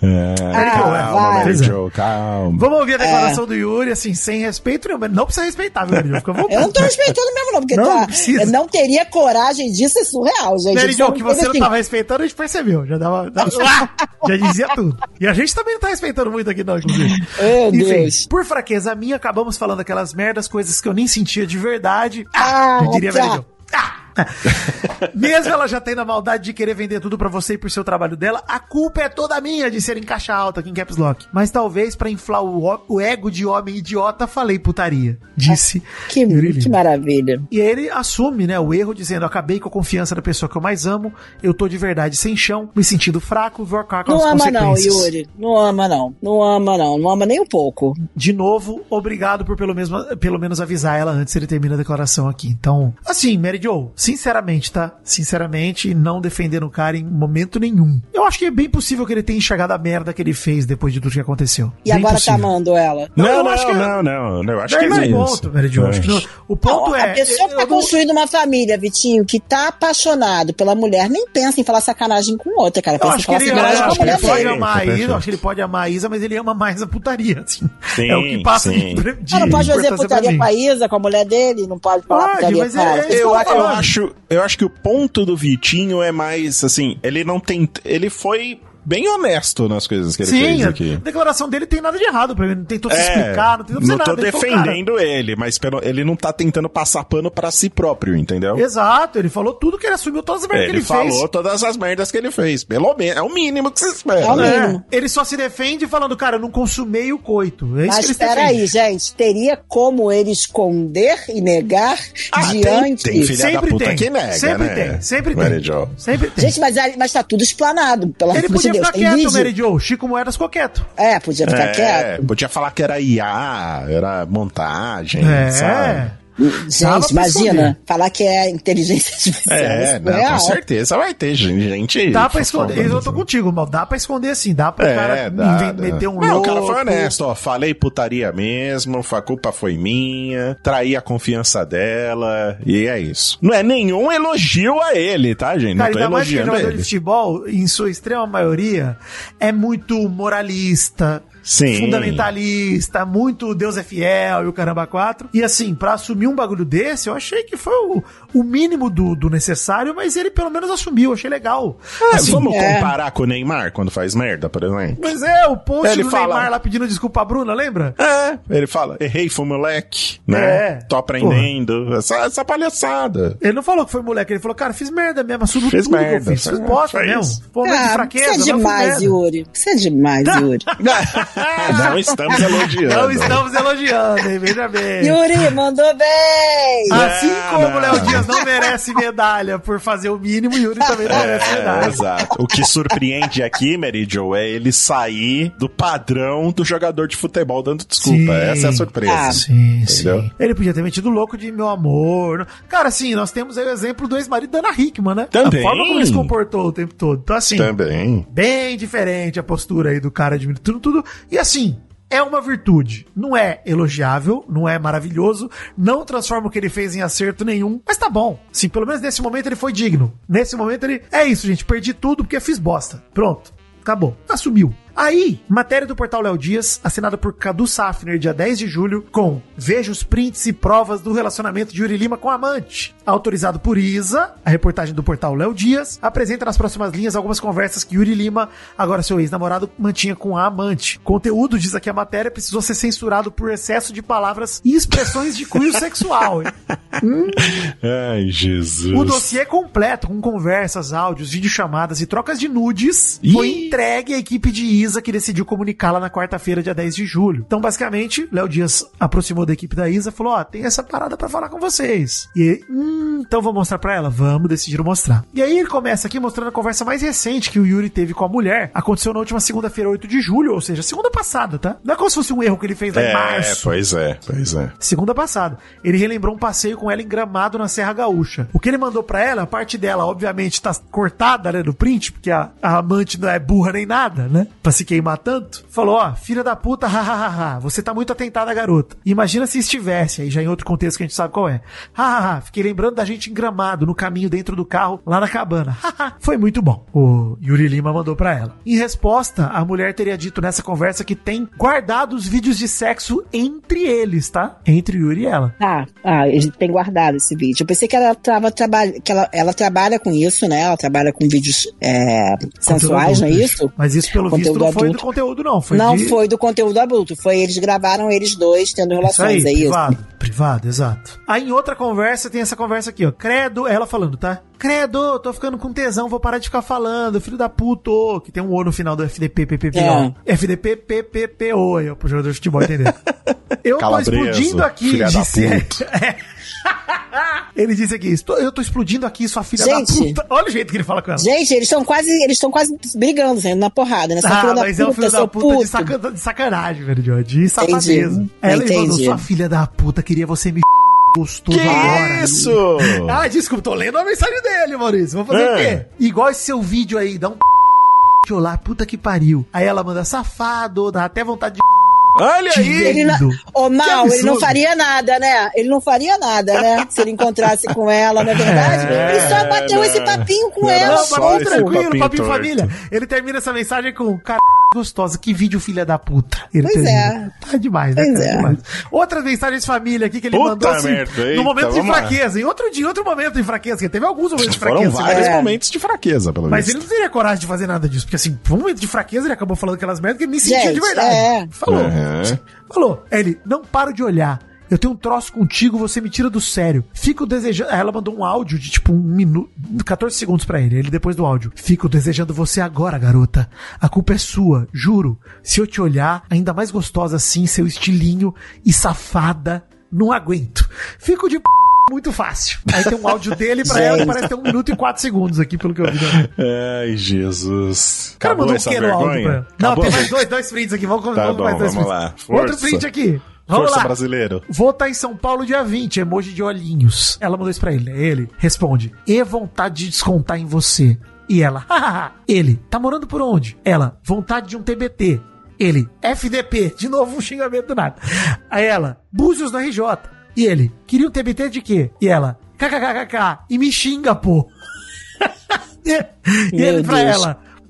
Calma. Vamos ouvir a declaração do Yuri, assim, sem respeito nenhum. Não precisa respeitar, meu amigo. Eu não tô respeitando mesmo, não, porque eu não teria coragem disso, é surreal, gente. Mary Jo, que você não tava respeitando, a gente percebeu. Já já dizia tudo. E a gente também não tá respeitando muito aqui, não, inclusive. Meu Deus. Por fraqueza minha, acabamos falando aquelas merdas, coisas que eu nem sentia de verdade. Eu diria, Mary Jo. Mesmo ela já tendo a maldade de querer vender tudo pra você e por seu trabalho dela, a culpa é toda minha de ser em caixa alta aqui em Caps Lock. Mas talvez pra inflar o ego de homem idiota, falei putaria, disse que maravilha. E ele assume, né, o erro, dizendo: acabei com a confiança da pessoa que eu mais amo, eu tô de verdade sem chão, me sentindo fraco, vou arcar com as consequências. Não, Yuri, não ama nem um pouco. De novo, obrigado por pelo menos avisar ela antes ele termina a declaração aqui. Então, assim, Mary Jo, sinceramente, tá? Sinceramente, não defendendo o cara em momento nenhum. Eu acho que é bem possível que ele tenha enxergado a merda que ele fez depois de tudo que aconteceu. E bem agora possível. Tá amando ela. Não. Eu acho que não é ponto, Mary Jo. O ponto é... A pessoa que tá construindo uma família, Vitinho, que tá apaixonado pela mulher, nem pensa em falar sacanagem com outra, cara. Pensa em falar sacanagem com a mulher dele. Eu acho que ele pode amar a Isa, mas ele ama mais a putaria, assim. Sim, é o que passa de não pode fazer putaria com a Isa, com a mulher dele? Não pode falar putaria mas com ela? Eu acho que o ponto do Vitinho é mais, assim, ele foi bem honesto nas coisas que ele fez aqui. Sim, a declaração dele tem nada de errado pra ele, não tentou se explicar, não tentou fazer nada. Não tô defendendo ele, mas ele não tá tentando passar pano pra si próprio, entendeu? Exato, ele falou tudo que ele assumiu, todas as merdas que ele fez. Ele falou todas as merdas que ele fez, pelo menos, é o mínimo que você espera. É o mínimo. Ele só se defende falando, cara, eu não consumei o coito. É isso mas que ele espera aí, gente, teria como ele esconder e negar diante... Tem filha da puta que nega, sempre tem. Gente, mas tá tudo explanado, pelo amor de Deus. Ele podia ficar quieto, Mary Jo. Chico Moedas ficou quieto. Podia ficar quieto. Podia falar que era IA, era montagem, sabe? Gente, imagina, falar que é inteligência artificial. Com certeza vai ter gente. Dá pra esconder, eu tô contigo, mal. Dá pra esconder assim, dá pra o cara meter um louco. Não, o cara foi honesto, falei putaria mesmo, a culpa foi minha, traí a confiança dela, e é isso. Não é nenhum elogio a ele, tá, gente? Não tô elogiando mais que jogador de futebol, em sua extrema maioria, é muito moralista, fundamentalista, muito Deus é fiel e o caramba 4. E assim, pra assumir um bagulho desse, eu achei que foi o mínimo do necessário, mas ele pelo menos assumiu, achei legal. Assim, vamos comparar com o Neymar quando faz merda, por exemplo? Mas o post do Neymar lá pedindo desculpa a Bruna, lembra? Ele fala, errei, foi moleque, né? Tô aprendendo, essa palhaçada. Ele não falou que foi moleque, ele falou, cara, fiz merda mesmo, assumi tudo que eu fiz bosta mesmo. Momento de fraqueza. Isso é demais, Yuri. Isso é demais, Yuri. Não estamos elogiando. Não estamos elogiando, hein? Veja bem. Yuri, mandou bem! Assim como o Léo Dias não merece medalha por fazer o mínimo, Yuri também não merece medalha. Exato. O que surpreende aqui, Mary Jo, é ele sair do padrão do jogador de futebol dando desculpa. Sim. Essa é a surpresa. Sim. Ele podia ter metido louco de meu amor. Cara, assim, nós temos aí o exemplo do ex-marido da Ana Hickman, né? Também. A forma como ele se comportou o tempo todo. Então, assim, também. Bem diferente a postura aí do cara admitindo tudo. E assim, é uma virtude. Não é elogiável, não é maravilhoso, não transforma o que ele fez em acerto nenhum, mas tá bom. Sim, pelo menos nesse momento ele foi digno. Nesse momento ele... É isso, gente, perdi tudo porque fiz bosta. Pronto, acabou. Assumiu. Aí, matéria do portal Léo Dias, assinada por Cadu Safner, dia 10 de julho, com veja os prints e provas do relacionamento de Yuri Lima com a amante. Autorizado por Isa, a reportagem do portal Léo Dias, apresenta nas próximas linhas algumas conversas que Yuri Lima, agora seu ex-namorado, mantinha com a amante. Conteúdo, diz aqui a matéria, precisou ser censurado por excesso de palavras e expressões de cunho sexual. Ai, Jesus. O dossiê completo, com conversas, áudios, videochamadas e trocas de nudes, foi entregue à equipe de Isa, que decidiu comunicá-la na quarta-feira, dia 10 de julho. Então, basicamente, Léo Dias aproximou da equipe da Isa e falou, tem essa parada pra falar com vocês. E então vou mostrar pra ela? Vamos, decidiram mostrar. E aí ele começa aqui mostrando a conversa mais recente que o Yuri teve com a mulher. Aconteceu na última segunda-feira, 8 de julho, ou seja, segunda passada, tá? Não é como se fosse um erro que ele fez lá em março. Pois é. Segunda passada. Ele relembrou um passeio com ela em Gramado, na Serra Gaúcha. O que ele mandou pra ela, a parte dela, obviamente, tá cortada, né, no print, porque a amante não é burra nem nada, né? Pra se queimar tanto, falou, filha da puta, hahaha, você tá muito atentada, garota. Imagina se estivesse, aí já em outro contexto que a gente sabe qual é. Hahaha, fiquei lembrando da gente em Gramado, no caminho dentro do carro, lá na cabana. Foi muito bom. O Yuri Lima mandou pra ela. Em resposta, a mulher teria dito nessa conversa que tem guardado os vídeos de sexo entre eles, tá? Entre o Yuri e ela. Ele tem guardado esse vídeo. Eu pensei que ela ela trabalha com isso, né? Ela trabalha com vídeos sensuais, não é isso? Mas isso, pelo visto, não foi do conteúdo, não. Foi do conteúdo adulto. Eles gravaram eles dois tendo relações, Privado, exato. Aí em outra conversa, tem essa conversa aqui, ó. Credo, ela falando, tá? Credo, tô ficando com tesão, vou parar de ficar falando, filho da puta, que tem um O no final do FDP, PPPO. FDP, PPPO, aí, pro jogador de futebol, entendeu? Eu tô explodindo aqui, disse. Ele disse aqui, eu tô explodindo aqui, sua filha da puta. Olha o jeito que ele fala com ela. Gente, eles estão quase brigando, saindo na porrada, né? Mas é o filho da puta de sacanagem, velho, de safadeza. Ela mandou, sua filha da puta, queria você me gostoso agora. Isso? Desculpa, tô lendo a mensagem dele, Maurício. Vou fazer o quê? Igual esse seu vídeo aí, dá um lá, puta que pariu. Aí ela manda, safado, dá até vontade de... Olha aí! Ele não faria nada, né? Se ele encontrasse com ela, não é verdade? Ele só bateu esse papinho com ela. Não, mas tranquilo, papinho família. Ele termina essa mensagem com, gostosa, que vídeo filha da puta. Tá demais, né? Demais. Outras mensagens de família aqui que ele mandou assim, no momento de fraqueza. Em outro momento de fraqueza, que teve alguns momentos de fraqueza. Foram vários momentos de fraqueza, pelo menos. Mas ele não teria coragem de fazer nada disso, porque assim, no momento de fraqueza ele acabou falando aquelas merdas que ele nem sentia de verdade. Falou. Ele, não paro de olhar. Eu tenho um troço contigo, você me tira do sério. Fico desejando... Ela mandou um áudio de tipo 1 minuto, 14 segundos pra ele. Ele depois do áudio. Fico desejando você agora, garota. A culpa é sua, juro. Se eu te olhar, ainda mais gostosa assim, seu estilinho e safada, não aguento. Fico de muito fácil. Aí tem um áudio dele pra ela que parece ter 1 minuto e 4 segundos aqui, pelo que eu vi. Ai, Jesus. O cara mandou um pequeno áudio pra ela. Não, tem mais dois prints aqui. Vamos mais dois prints. Lá. Outro print aqui. Força lá. Brasileiro. Vou estar em São Paulo dia 20, emoji de olhinhos. Ela mandou isso pra ele. Ele responde, e vontade de descontar em você. E ela, Ele, tá morando por onde? Ela, vontade de um TBT. Ele, FDP. De novo um xingamento do nada. Aí ela, Búzios no RJ. E ele, queria um TBT de quê? E ela, kkkk. E me xinga, pô. E ele pra ela,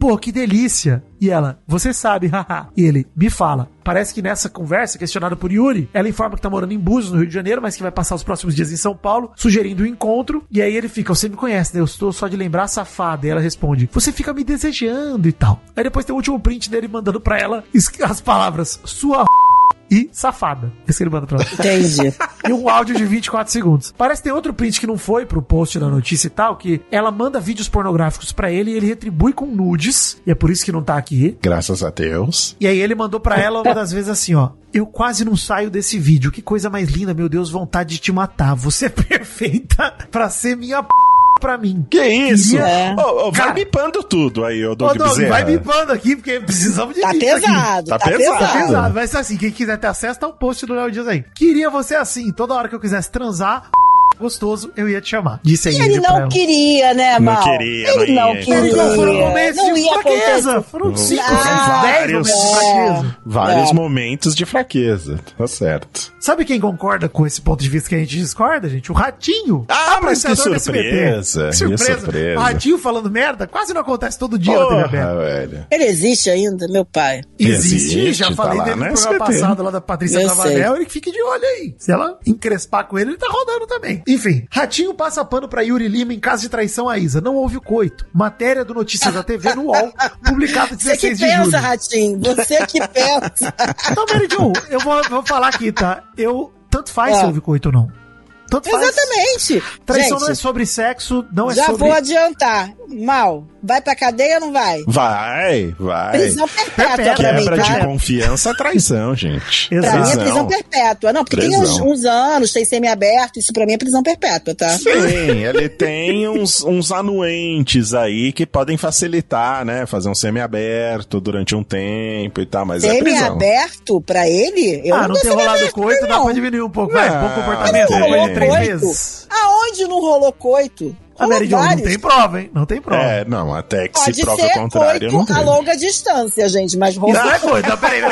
pô, que delícia. E ela, você sabe, haha. E ele, me fala. Parece que nessa conversa, questionada por Yuri, ela informa que tá morando em Búzios, no Rio de Janeiro, mas que vai passar os próximos dias em São Paulo, sugerindo um encontro. E aí ele fica, você me conhece, né? Eu estou só de lembrar, safada. E ela responde, você fica me desejando e tal. Aí depois tem o último print dele mandando pra ela as palavras, sua e safada. Esse que ele manda pra ela. Entendi. E um áudio de 24 segundos. Parece que tem outro print que não foi pro post da notícia e tal, que ela manda vídeos pornográficos pra ele e ele retribui com nudes. E é por isso que não tá aqui. Graças a Deus. E aí ele mandou pra ela uma das vezes assim, ó. Eu quase não saio desse vídeo. Que coisa mais linda, meu Deus, vontade de te matar. Você é perfeita pra ser minha pra mim. Que isso? É. Vai bipando tudo aí, ô Doug Bezerra. Vai bipando aqui, porque precisamos de Tá pesado, Tá pesado. Mas assim, quem quiser ter acesso, tá o post do Léo Dias aí. Queria você assim, toda hora que eu quisesse transar, gostoso, eu ia te chamar. Disse aí ele não queria, né, Mal? Não queria, ele não ia. queria. Foram momentos Não de ia fraqueza. acontecer. Foram 5, Ah, 10 momentos de fraqueza. Vários momentos de fraqueza. Tá certo. Sabe quem concorda com esse ponto de vista que a gente discorda, gente? O Ratinho. Ah, mas que apresentador do surpresa. SBT. Que surpresa. O Ratinho falando merda quase não acontece todo dia na TV aberta. Velho. Ele existe ainda, meu pai. Existe, já tá falei lá dele no no programa SBT. passado lá da Patrícia Eu Cavanel, ele fique de olho aí. Se ela encrespar com ele tá rodando também. Enfim, Ratinho passa pano pra Yuri Lima em caso de traição a Isa. Não houve o coito. Matéria do Notícias da TV no UOL, publicado Você que 16 de julho. pensa, Ratinho. Você que pensa. Então, Mary Jo, eu vou falar aqui, tá? Tanto faz se houve coito ou não. Tanto faz. Exatamente. Traição Gente, não é sobre sexo, não é já sobre... vou adiantar. Mal, vai pra cadeia ou não vai? Vai. Prisão perpétua pra mim, Quebra de tá? confiança, traição, gente. Pra mim é Prisão. prisão perpétua. Não, porque tem uns anos, tem semi-aberto, isso pra mim é prisão perpétua, tá? Sim, ele tem uns anuentes aí que podem facilitar, né? Fazer um semi-aberto durante um tempo e tal, mas é prisão. Semi-aberto pra ele? Eu não tem rolado semi-aberto, coito, dá não. pra diminuir um pouco. Vai, bom Não comportamento, rolou depois de 3 coito. meses. Aonde não rolou coito? A Mary Jo, não vários. tem prova, hein? Não tem prova. É, não, até que Pode se prove ser o contrário, não coito tem. a longa distância, gente, mas rolou. Isso não é coito. Não, peraí.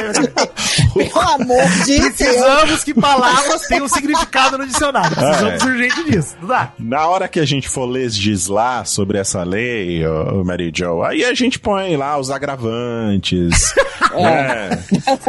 Pelo amor de Deus. Precisamos que palavras tenham significado no dicionário. Precisamos urgente disso. Não dá? Na hora que a gente for legislar sobre essa lei, ô Mary Jo, aí a gente põe lá os agravantes, né?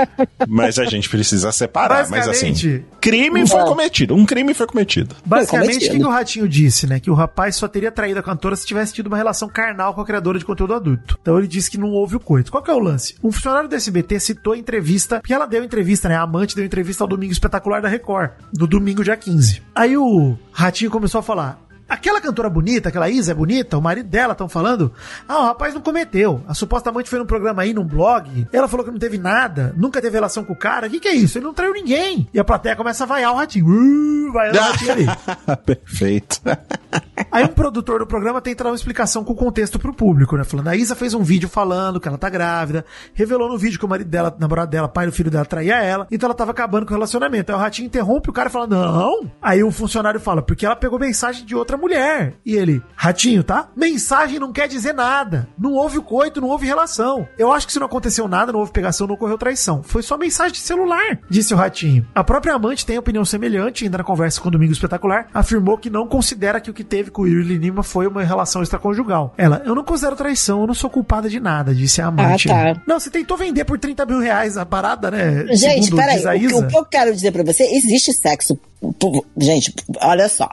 Mas a gente precisa separar. Mas assim, crime foi cometido. Um crime foi cometido. Basicamente, o que o Ratinho disse, né? Que o rapaz só teria traído a cantora se tivesse tido uma relação carnal com a criadora de conteúdo adulto. Então ele disse que não houve o coito. Qual que é o lance? Um funcionário do SBT citou a entrevista, porque ela deu entrevista, né? A amante deu entrevista ao Domingo Espetacular da Record, no domingo, dia 15. Aí o Ratinho começou a falar... Aquela cantora bonita, aquela Isa é bonita, o marido dela estão falando, o rapaz não cometeu. A suposta amante foi num programa aí, num blog, ela falou que não teve nada, nunca teve relação com o cara. O que é isso? Ele não traiu ninguém. E a plateia começa a vaiar o Ratinho. Vai o Ratinho ali. Perfeito. Aí um produtor do programa tenta dar uma explicação com contexto pro público, né? Falando, a Isa fez um vídeo falando que ela tá grávida, revelou no vídeo que o marido dela, namorado dela, pai do filho dela, traía ela, então ela tava acabando com o relacionamento. Aí o Ratinho interrompe o cara e fala, não. Aí o funcionário fala, porque ela pegou mensagem de outra mulher. E ele, Ratinho, tá? Mensagem não quer dizer nada. Não houve o coito, não houve relação. Eu acho que se não aconteceu nada, não houve pegação, não ocorreu traição. Foi só mensagem de celular, disse o Ratinho. A própria amante tem opinião semelhante, ainda na conversa com o Domingo Espetacular, afirmou que não considera que o que teve com o Yuri Lima foi uma relação extraconjugal. Ela, eu não considero traição, eu não sou culpada de nada, disse a amante. Tá. Não, você tentou vender por 30 mil reais a parada, né? Gente, Segundo peraí, diz a Isa. o que eu quero dizer pra você, existe sexo. Gente, olha só.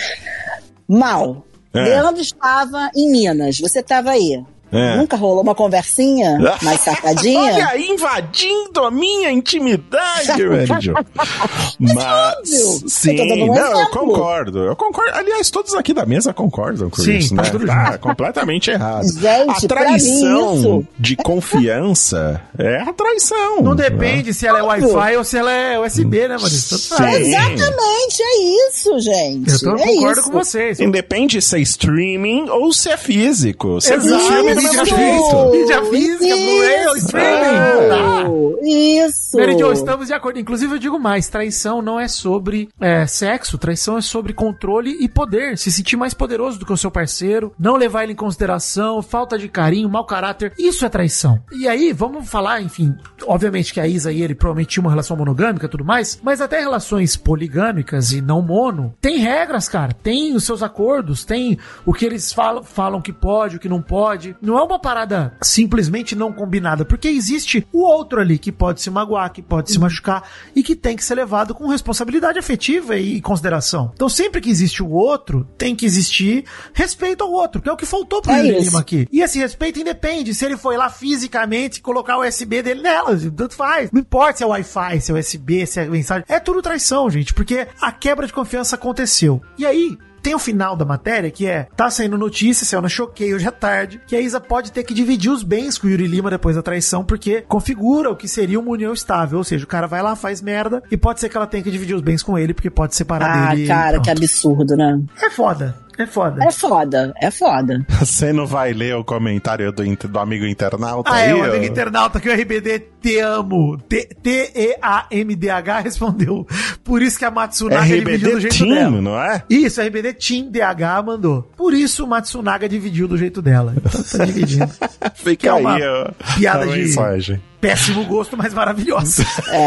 Mal. Leandro estava em Minas, você estava aí. Nunca rolou uma conversinha mais safadinha? Olha aí, invadindo a minha intimidade, velho. Mas, sim, eu concordo. Aliás, todos aqui da mesa concordam com isso, né? Tá completamente errado. Gente, a traição de confiança é a traição. Não depende se ela é Wi-Fi ou se ela é USB, né, Maurício? Exatamente, é isso, gente. Eu concordo com vocês. Independe se é streaming ou se é físico. Se é Exato. Mídia física, Blu-ray, streaming. Isso. Mary Jo, estamos de acordo. Inclusive, eu digo mais, traição não é sobre sexo, traição é sobre controle e poder. Se sentir mais poderoso do que o seu parceiro, não levar ele em consideração, falta de carinho, mau caráter, isso é traição. E aí, vamos falar, enfim, obviamente que a Isa e ele provavelmente tinham uma relação monogâmica e tudo mais, mas até relações poligâmicas e não mono, tem regras, cara, tem os seus acordos, tem o que eles falam que pode, o que não pode. Não não é uma parada simplesmente não combinada, porque existe o outro ali que pode se magoar, que pode se machucar e que tem que ser levado com responsabilidade afetiva e consideração. Então sempre que existe o outro, tem que existir respeito ao outro, que é o que faltou pro Yuri Lima aqui. E esse respeito independe se ele foi lá fisicamente colocar o USB dele nela, tanto faz. Não importa se é Wi-Fi, se é USB, se é mensagem. É tudo traição, gente, porque a quebra de confiança aconteceu. E aí, tem o final da matéria, que tá saindo notícia, saiu na Choquei hoje à tarde, que a Isa pode ter que dividir os bens com o Yuri Lima depois da traição, porque configura o que seria uma união estável, ou seja, o cara vai lá, faz merda, e pode ser que ela tenha que dividir os bens com ele, porque pode separar dele. Ah, cara, que absurdo, né? É foda. É foda. É foda, é foda. Você não vai ler o comentário do amigo internauta aí? É, o amigo internauta que o RBD te amo, T-E-A-M-D-H respondeu. Por isso que a Matsunaga dividiu do jeito dela. Não é? Isso, RBD Team DH mandou. Por isso o Matsunaga dividiu do jeito dela. Então tá dividindo. Fica aí, piada a de mensagem. Péssimo gosto, mas maravilhosa.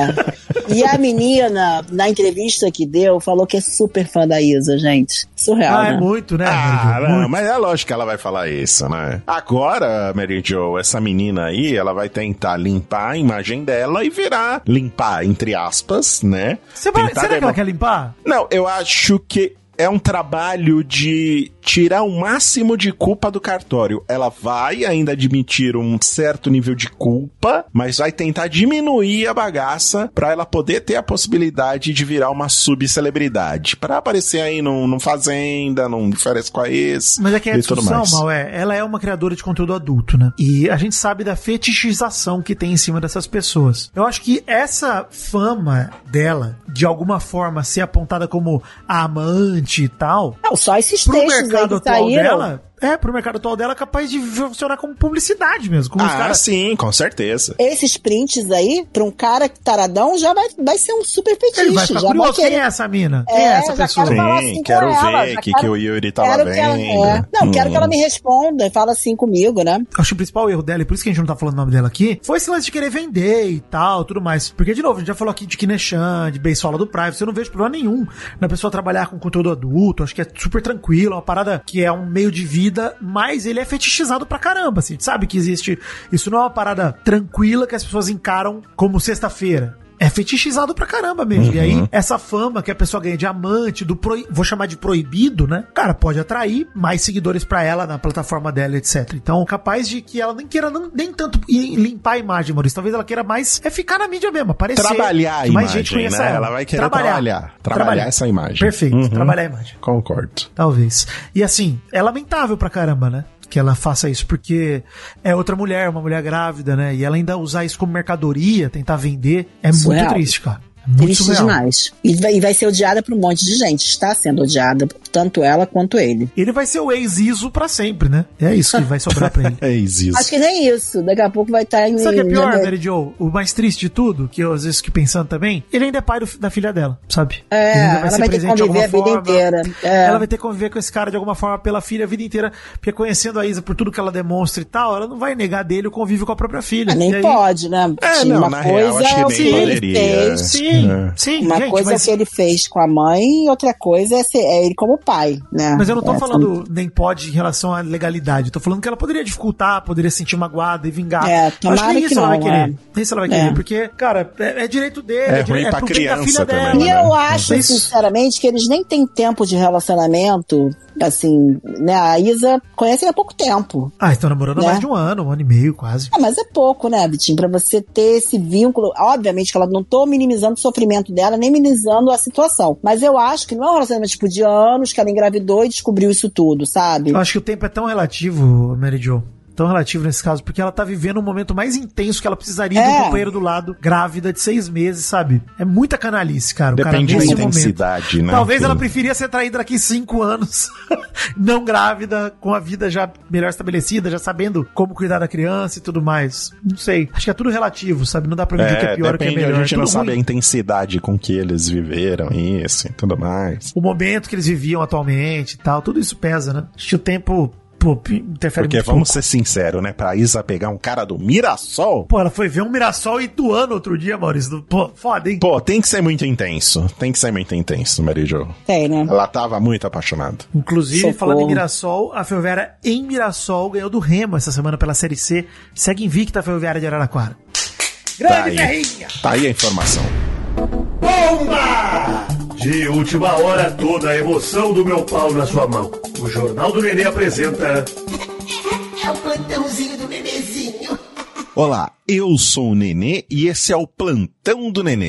E a menina, na entrevista que deu, falou que é super fã da Isa, gente. Surreal, né? É muito, né? Não, mas é lógico que ela vai falar isso, né? Agora, Mary Jo, essa menina aí, ela vai tentar limpar a imagem dela e virar, limpar, entre aspas, né? Será que ela quer limpar? Não, eu acho que é um trabalho de tirar o máximo de culpa do cartório. Ela vai ainda admitir um certo nível de culpa, mas vai tentar diminuir a bagaça pra ela poder ter a possibilidade de virar uma subcelebridade. Pra aparecer aí num Fazenda, num Férias com a Ex. Mas é que a discussão, Mal, ela é uma criadora de conteúdo adulto, né? E a gente sabe da fetichização que tem em cima dessas pessoas. Eu acho que essa fama dela, de alguma forma, ser apontada como a amante e tal... Não, só esses textos aí que saíram... Pro mercado atual dela é capaz de funcionar como publicidade mesmo. Como sim, com certeza. Esses prints aí, pra um cara taradão, já vai ser um super fetiche. Ele vai ficar já curioso, vai querer... quem é essa mina? Quem é essa pessoa? Sim, quero ver o que o Yuri tava vendo. Quero que ela me responda e fala assim comigo, né? Acho que o principal erro dela, e por isso que a gente não tá falando o nome dela aqui, foi esse lance de querer vender e tal, tudo mais. Porque, de novo, a gente já falou aqui de Kineshan, de Beisola do Privacy, eu não vejo problema nenhum na pessoa trabalhar com conteúdo adulto, acho que é super tranquilo, é uma parada que é um meio de vida, mas ele é fetichizado pra caramba, assim, sabe que existe, isso não é uma parada tranquila que as pessoas encaram como sexta-feira. É fetichizado pra caramba mesmo. E aí, essa fama que a pessoa ganha de amante, vou chamar de proibido, né? Cara, pode atrair mais seguidores pra ela na plataforma dela, etc. Então, capaz de que ela nem queira nem tanto limpar a imagem, Maurício. Talvez ela queira mais ficar na mídia mesmo, aparecer. Trabalhar a mais imagem, gente conheça né? ela. Ela vai querer trabalhar essa imagem. Perfeito, trabalhar a imagem. Concordo. Talvez. E assim, é lamentável pra caramba, né? Que ela faça isso, porque é outra mulher, uma mulher grávida, né? E ela ainda usar isso como mercadoria, tentar vender, é surreal. Muito triste, cara. Muito triste surreal. Demais. E vai ser odiada por um monte de gente. Está sendo odiada, tanto ela quanto ele. Ele vai ser o ex-Iso pra sempre, né? É isso que vai sobrar pra ele. Ex-Iso. Acho que nem isso. Daqui a pouco vai estar em... Sabe o que é pior, Mary Jo? O mais triste de tudo, que eu às vezes fico pensando também, ele ainda é pai da filha dela, sabe? Ela vai ter que conviver a vida inteira. Ela vai ter que conviver com esse cara de alguma forma pela filha a vida inteira, porque conhecendo a Isa por tudo que ela demonstra e tal, ela não vai negar dele o convívio com a própria filha. Nem pode, né? Na real, acho que nem poderia. Sim. Uma coisa é o que ele fez com a mãe e outra coisa é ele como pai, né? Mas eu não tô falando nem pode em relação à legalidade. Eu tô falando que ela poderia dificultar, poderia se sentir magoada e vingar. Acho que nem isso ela vai querer. Isso ela vai querer, porque, cara, é direito dele. É ruim pra criança também. E eu acho, sinceramente, que eles nem têm tempo de relacionamento, assim, né? A Isa conhece há pouco tempo. Estão namorando há mais de um ano e meio, quase. Mas é pouco, né, Vitinho? Pra você ter esse vínculo. Obviamente que ela não tô minimizando o sofrimento dela, nem minimizando a situação. Mas eu acho que não é um relacionamento tipo de anos que ela engravidou e descobriu isso tudo, sabe? Eu acho que o tempo é tão relativo, Mary Jo. Tão relativo nesse caso, porque ela tá vivendo um momento mais intenso que ela precisaria de um companheiro do lado, grávida de 6 meses, sabe? É muita canalice, cara. Depende da intensidade, né? Talvez ela preferia ser traída daqui 5 anos, não grávida, com a vida já melhor estabelecida, já sabendo como cuidar da criança e tudo mais. Não sei. Acho que é tudo relativo, sabe? Não dá pra medir o que é pior ou o que é melhor. A gente não sabe a intensidade com que eles viveram isso e tudo mais. O momento que eles viviam atualmente e tal, tudo isso pesa, né? Acho que o tempo pô, interfere Porque muito vamos pouco. ser sinceros, né? Pra Isa pegar um cara do Mirassol, Pô, ela foi ver um Mirassol e doando outro dia, Maurício. Pô, foda, hein? pô, tem que ser muito intenso. Tem que ser muito intenso, Mary Jo. Tem, né? Ela tava muito apaixonada. Inclusive, Socorro. falando em Mirassol, a Ferroviária em Mirassol ganhou do Remo essa semana pela Série C. Segue invicta a Ferroviária de Araraquara. Tá Grande aí. Ferrinha! Tá aí a informação. Bomba! De última hora, toda a emoção do meu pau na sua mão. O Jornal do Nenê apresenta... É o plantãozinho do Nenezinho. Olá, eu sou o Nenê e esse é o Plantão do Nenê.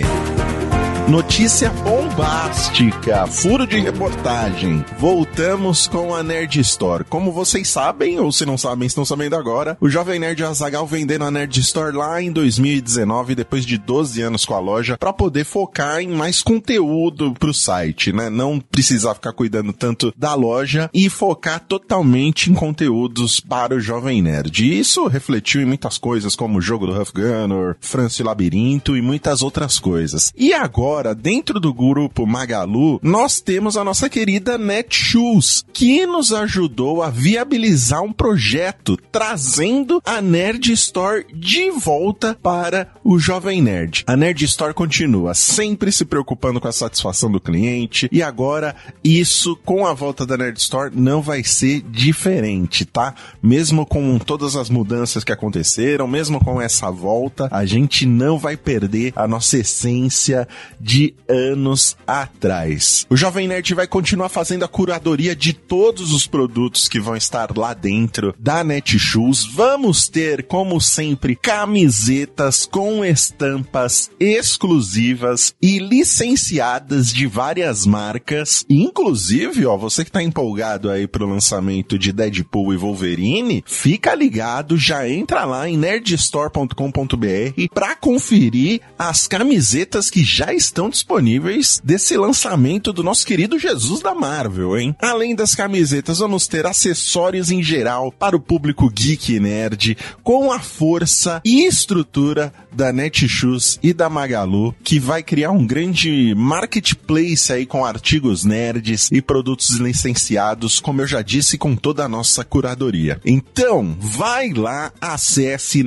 Notícia bombástica, furo de reportagem. Voltamos com a Nerd Store. Como vocês sabem, ou se não sabem, estão sabendo agora, o Jovem Nerd e o Azaghal venderam a Nerd Store lá em 2019, depois de 12 anos com a loja, para poder focar em mais conteúdo pro site, né? Não precisar ficar cuidando tanto da loja e focar totalmente em conteúdos para o Jovem Nerd. E isso refletiu em muitas coisas, como o jogo do Huff Gunner, Francio Labirinto e muitas outras coisas. E agora, dentro do grupo Magalu, nós temos a nossa querida Netshoes, que nos ajudou a viabilizar um projeto, trazendo a Nerd Store de volta para o Jovem Nerd. A Nerd Store continua sempre se preocupando com a satisfação do cliente, e agora isso, com a volta da Nerd Store, não vai ser diferente, tá? Mesmo com todas as mudanças que aconteceram, mesmo com essa volta, a gente não vai perder a nossa essência de anos atrás. O Jovem Nerd vai continuar fazendo a curadoria de todos os produtos que vão estar lá dentro da Netshoes. Vamos ter, como sempre, camisetas com estampas exclusivas e licenciadas de várias marcas. Inclusive, ó, você que tá empolgado aí pro lançamento de Deadpool e Wolverine, fica ligado, já entra lá em nerdstore.com.br pra conferir as camisetas que já estão disponíveis desse lançamento do nosso querido Jesus da Marvel, hein? Além das camisetas, vamos ter acessórios em geral para o público geek e nerd, com a força e estrutura da Netshoes e da Magalu, que vai criar um grande marketplace aí com artigos nerds e produtos licenciados, como eu já disse, com toda a nossa curadoria. Então, vai lá, acesse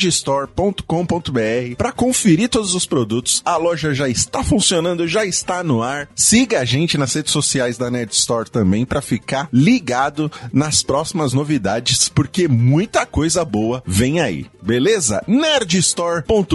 nerdstore.com.br para conferir todos os produtos. A loja já está funcionando, já está no ar. Siga a gente nas redes sociais da Nerd Store também para ficar ligado nas próximas novidades, porque muita coisa boa vem aí, beleza? nerdstore.com.br.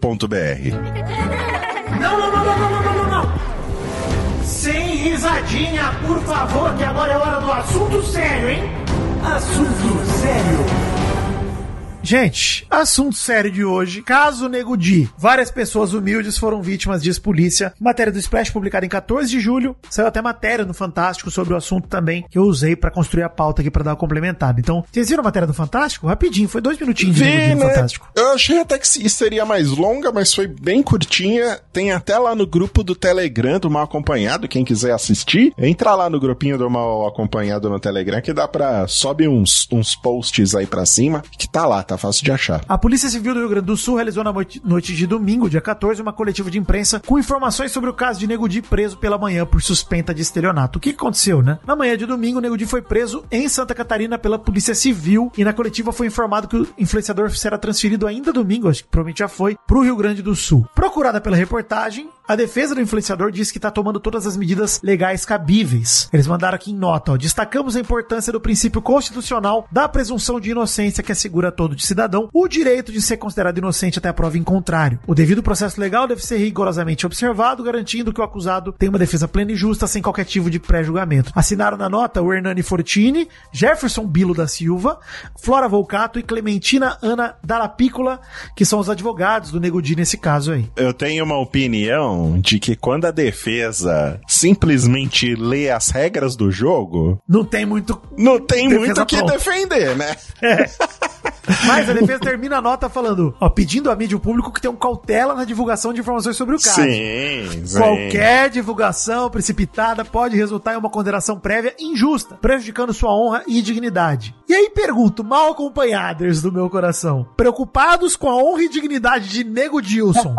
Não! Sem risadinha, por favor, que agora é hora do assunto sério, hein? Assunto sério. Gente, assunto sério de hoje, caso Nego Di. Várias pessoas humildes foram vítimas, diz polícia. Matéria do Splash publicada em 14 de julho. Saiu até matéria no Fantástico sobre o assunto também, que eu usei pra construir a pauta aqui pra dar uma complementada. Então, vocês viram a matéria do Fantástico? Rapidinho, foi 2 minutinhos de Nego Di no Fantástico. Eu achei até que seria mais longa, mas foi bem curtinha. Tem até lá no grupo do Telegram do Mal Acompanhado, quem quiser assistir. Entra lá no grupinho do Mal Acompanhado no Telegram, que dá pra... sobe uns posts aí pra cima, que tá lá, tá fácil de achar. A Polícia Civil do Rio Grande do Sul realizou na noite de domingo, dia 14, uma coletiva de imprensa com informações sobre o caso de Nego Di preso pela manhã por suspeita de estelionato. O que aconteceu, né? Na manhã de domingo, o Nego Di foi preso em Santa Catarina pela Polícia Civil e na coletiva foi informado que o influenciador será transferido ainda domingo, acho que provavelmente já foi, pro Rio Grande do Sul. Procurada pela reportagem, a defesa do influenciador diz que está tomando todas as medidas legais cabíveis. Eles mandaram aqui em nota, ó, destacamos a importância do princípio constitucional da presunção de inocência que assegura a todo cidadão o direito de ser considerado inocente até a prova em contrário. O devido processo legal deve ser rigorosamente observado, garantindo que o acusado tem uma defesa plena e justa sem qualquer tipo de pré-julgamento. Assinaram na nota o Hernani Fortini, Jefferson Bilo da Silva, Flora Volcato e Clementina Ana Dallapiccola, que são os advogados do Nego Di nesse caso aí. Eu tenho uma opinião de que quando a defesa simplesmente lê as regras do jogo, não tem muito o que pronta. defender, né? Mas a defesa termina a nota falando, pedindo à mídia e ao público que tenham cautela na divulgação de informações sobre o caso. Sim. Qualquer divulgação precipitada pode resultar em uma condenação prévia injusta, prejudicando sua honra e dignidade. E aí pergunto, mal acompanhados do meu coração, preocupados com a honra e dignidade de Nego Dilson,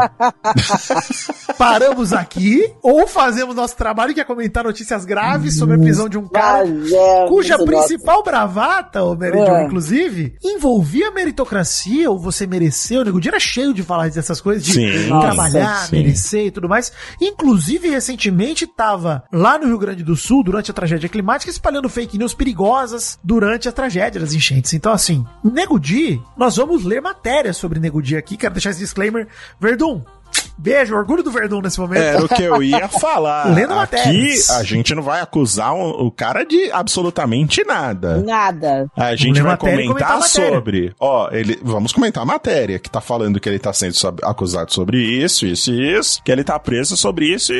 paramos aqui ou fazemos nosso trabalho, que é comentar notícias graves sobre a prisão de um cara cuja principal bravata, ô Meridion, inclusive, envolvia a meritocracia, ou você mereceu. O Nego Di era cheio de falar dessas coisas, de trabalhar, merecer e tudo mais. Inclusive, recentemente, estava lá no Rio Grande do Sul, durante a tragédia climática, espalhando fake news perigosas durante a tragédia das enchentes. Então, assim, Nego Di, nós vamos ler matérias sobre Nego Di aqui. Quero deixar esse disclaimer. Verdun, beijo, orgulho do Verdun nesse momento. Era o que eu ia falar. Lendo aqui, a gente não vai acusar o cara de absolutamente nada. Nada. A gente vai comentar sobre... vamos comentar a matéria, que tá falando que ele tá sendo acusado sobre isso, que ele tá preso sobre isso.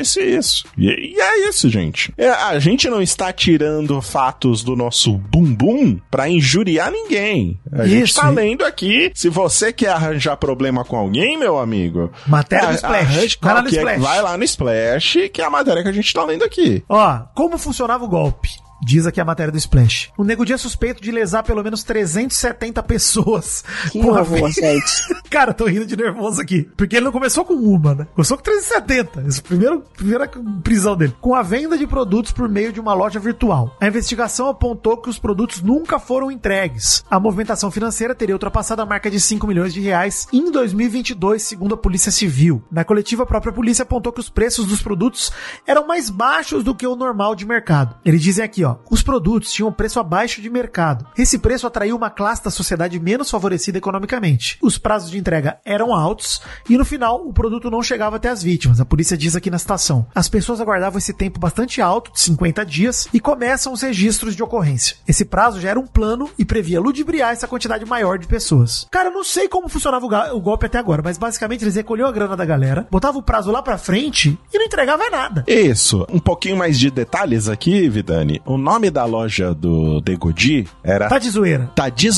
E é isso, gente. A gente não está tirando fatos do nosso bumbum pra injuriar ninguém. A gente tá lendo aqui. Se você quer arranjar problema com alguém, meu amigo... Matéria do Splash. Vai lá no Splash, que é a matéria que a gente tá lendo aqui. Como funcionava o golpe? Diz aqui a matéria do Splash. O Nego Di é suspeito de lesar pelo menos 370 pessoas. Que horror, gente. Cara, tô rindo de nervoso aqui. Porque ele não começou com uma, né? Começou com 370. Essa primeira prisão dele. Com a venda de produtos por meio de uma loja virtual. A investigação apontou que os produtos nunca foram entregues. A movimentação financeira teria ultrapassado a marca de 5 milhões de reais em 2022, segundo a Polícia Civil. Na coletiva, a própria polícia apontou que os preços dos produtos eram mais baixos do que o normal de mercado. Eles dizem aqui, os produtos tinham um preço abaixo de mercado. Esse preço atraiu uma classe da sociedade menos favorecida economicamente. Os prazos de entrega eram altos e no final o produto não chegava até as vítimas. A polícia diz aqui na citação. As pessoas aguardavam esse tempo bastante alto, de 50 dias, e começam os registros de ocorrência. Esse prazo já era um plano e previa ludibriar essa quantidade maior de pessoas. Cara, eu não sei como funcionava o golpe até agora, mas basicamente eles recolhiam a grana da galera, botavam o prazo lá pra frente e não entregava nada. Isso. Um pouquinho mais de detalhes aqui, Vidani. O nome da loja do Nego Di era... Tá de zoeira.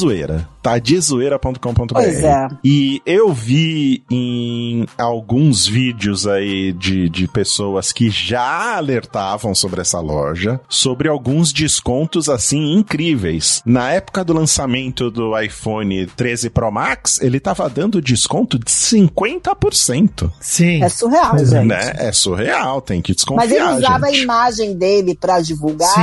Tadizoeira.com.br. Pois é. E eu vi em alguns vídeos aí de pessoas que já alertavam sobre essa loja, sobre alguns descontos assim incríveis. Na época do lançamento do iPhone 13 Pro Max, ele tava dando desconto de 50%. Sim. É surreal, gente. Né? É surreal, tem que desconfiar. Mas ele usava a imagem dele pra divulgar.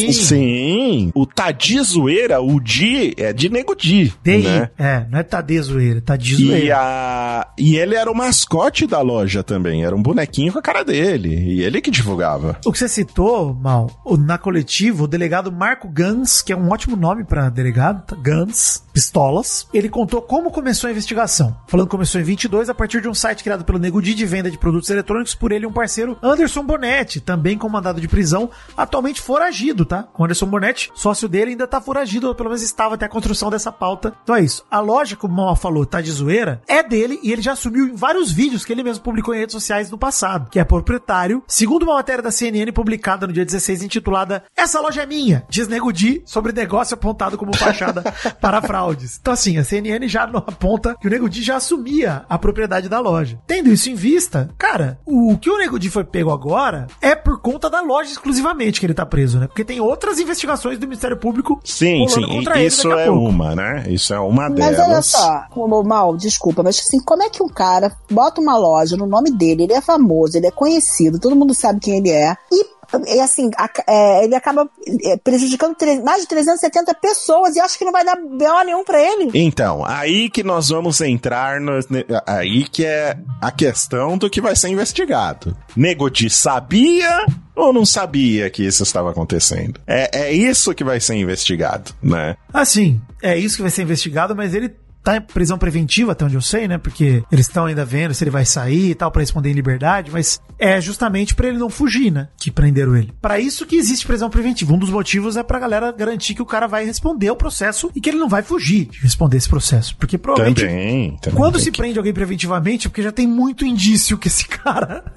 Sim. O Tadizoeira, o Di é de Nego Di. Né? Não é Tadezoeira, Tadizoeira. E ele era o mascote da loja também, era um bonequinho com a cara dele, e ele que divulgava. O que você citou, Mal, na coletiva, o delegado Marco Gans, que é um ótimo nome pra delegado, Gans, pistolas, ele contou como começou a investigação. Falando que começou em 22, a partir de um site criado pelo Nego Di de venda de produtos eletrônicos por ele e um parceiro, Anderson Bonetti, também com mandado de prisão, atualmente foragido, tá? O Anderson Bonetti, sócio dele, ainda tá foragido, ou pelo menos estava até a construção dessa pauta. Então é isso. A loja, como o Mal falou, tá de zoeira, é dele e ele já assumiu em vários vídeos que ele mesmo publicou em redes sociais no passado, que é proprietário, segundo uma matéria da CNN publicada no dia 16, intitulada "Essa loja é minha", diz Nego Di sobre negócio apontado como fachada para fraudes. Então assim, a CNN já aponta que o Nego Di já assumia a propriedade da loja. Tendo isso em vista, cara, o que o Nego Di foi pego agora é por conta da loja exclusivamente que ele tá preso, né? Porque tem outras investigações do Ministério Público contra ele isso é uma, né? Isso é uma delas. Mas olha só, Mal, desculpa, mas assim, como é que um cara bota uma loja no nome dele, ele é famoso, ele é conhecido, todo mundo sabe quem ele é, e assim, ele acaba prejudicando mais de 370 pessoas e acho que não vai dar B.O. nenhum pra ele. Então, aí que nós vamos entrar aí que é a questão do que vai ser investigado. Nego Di sabia ou não sabia que isso estava acontecendo? É isso que vai ser investigado, né? Assim, é isso que vai ser investigado, mas ele tá em prisão preventiva, até onde eu sei, né? Porque eles estão ainda vendo se ele vai sair e tal, pra responder em liberdade, mas é justamente pra ele não fugir, né? Que prenderam ele. Pra isso que existe prisão preventiva. Um dos motivos é pra galera garantir que o cara vai responder ao processo e que ele não vai fugir de responder esse processo. Porque provavelmente, também quando se prende alguém preventivamente, é porque já tem muito indício que esse cara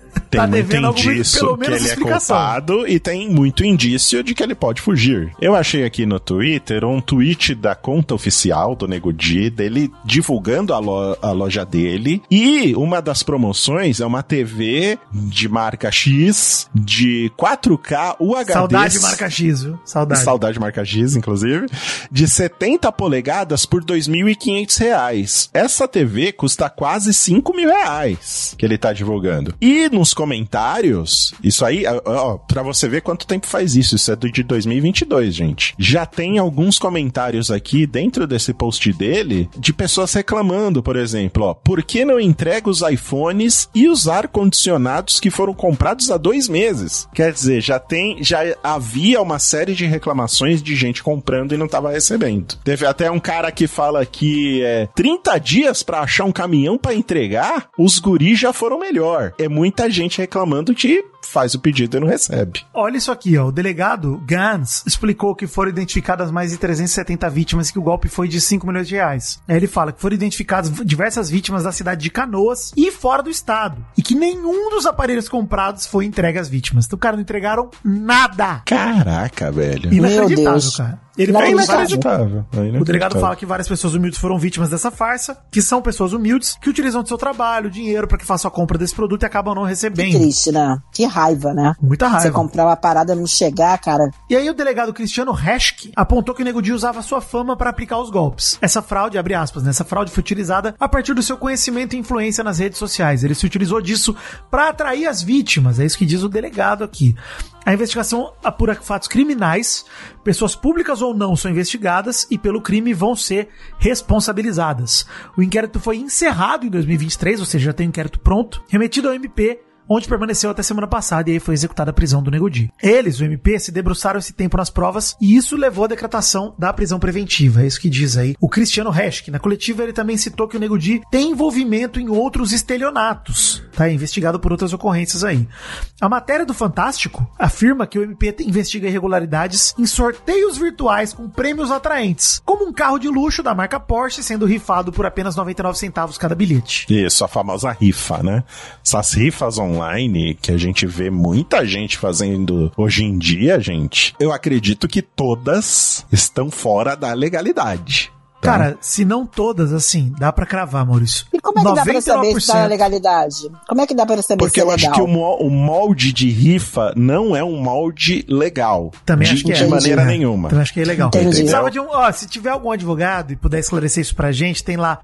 Tem Tá muito devendo indício pelo que menos ele é explicação. culpado e tem muito indício de que ele pode fugir. Eu achei aqui no Twitter um tweet da conta oficial do Nego Di, dele divulgando a loja dele, e uma das promoções é uma TV de marca X, de 4K UHD. Saudade marca X, viu? Saudade marca X, inclusive. De 70 polegadas por R$2.500. Essa TV custa quase R$5.000 que ele tá divulgando. E nos comentários, isso aí, ó, pra você ver quanto tempo faz isso é de 2022, gente. Já tem alguns comentários aqui dentro desse post dele de pessoas reclamando, por exemplo, ó, por que não entrega os iPhones e os ar-condicionados que foram comprados há 2 meses? Quer dizer, já havia uma série de reclamações de gente comprando e não tava recebendo. Teve até um cara que fala que 30 dias pra achar um caminhão pra entregar, os guris já foram melhor. É muita gente reclamando de faz o pedido e não recebe. Olha isso aqui, ó. O delegado Gans explicou que foram identificadas mais de 370 vítimas e que o golpe foi de R$5 milhões. Aí ele fala que foram identificadas diversas vítimas da cidade de Canoas e fora do estado. E que nenhum dos aparelhos comprados foi entregue às vítimas. Então, cara, não entregaram nada. Caraca, velho. Inacreditável, cara. Ele é inacreditável. O delegado fala que várias pessoas humildes foram vítimas dessa farsa, que são pessoas humildes, que utilizam do seu trabalho, dinheiro pra que façam a compra desse produto e acabam não recebendo. Que triste, né? Que raiva, né? Muita raiva. Você comprar uma parada e não chegar, cara. E aí o delegado Cristiano Reschke apontou que o Nego Di usava sua fama para aplicar os golpes. Essa fraude, abre aspas, né? Essa fraude foi utilizada a partir do seu conhecimento e influência nas redes sociais. Ele se utilizou disso para atrair as vítimas. É isso que diz o delegado aqui. A investigação apura fatos criminais, pessoas públicas ou não são investigadas e pelo crime vão ser responsabilizadas. O inquérito foi encerrado em 2023, ou seja, já tem um inquérito pronto, remetido ao MP, onde permaneceu até semana passada e aí foi executada a prisão do Nego Di. Eles, o MP, se debruçaram esse tempo nas provas e isso levou à decretação da prisão preventiva. É isso que diz aí o Cristiano Reschke. Na coletiva ele também citou que o Nego Di tem envolvimento em outros estelionatos. Tá investigado por outras ocorrências aí. A matéria do Fantástico afirma que o MP investiga irregularidades em sorteios virtuais com prêmios atraentes, como um carro de luxo da marca Porsche sendo rifado por apenas 99 centavos cada bilhete. Isso, a famosa rifa, né? Essas rifas online que a gente vê muita gente fazendo hoje em dia, gente, eu acredito que todas estão fora da legalidade. Tá? Cara, se não todas, assim, dá pra cravar, Maurício. E como é que dá pra saber se tá na legalidade? Como é que dá pra saber porque se é legal? Porque eu legal? acho que o molde de rifa não é um molde legal. Também acho que de maneira nenhuma. Também acho que é legal. Precisava de se tiver algum advogado e puder esclarecer isso pra gente, tem lá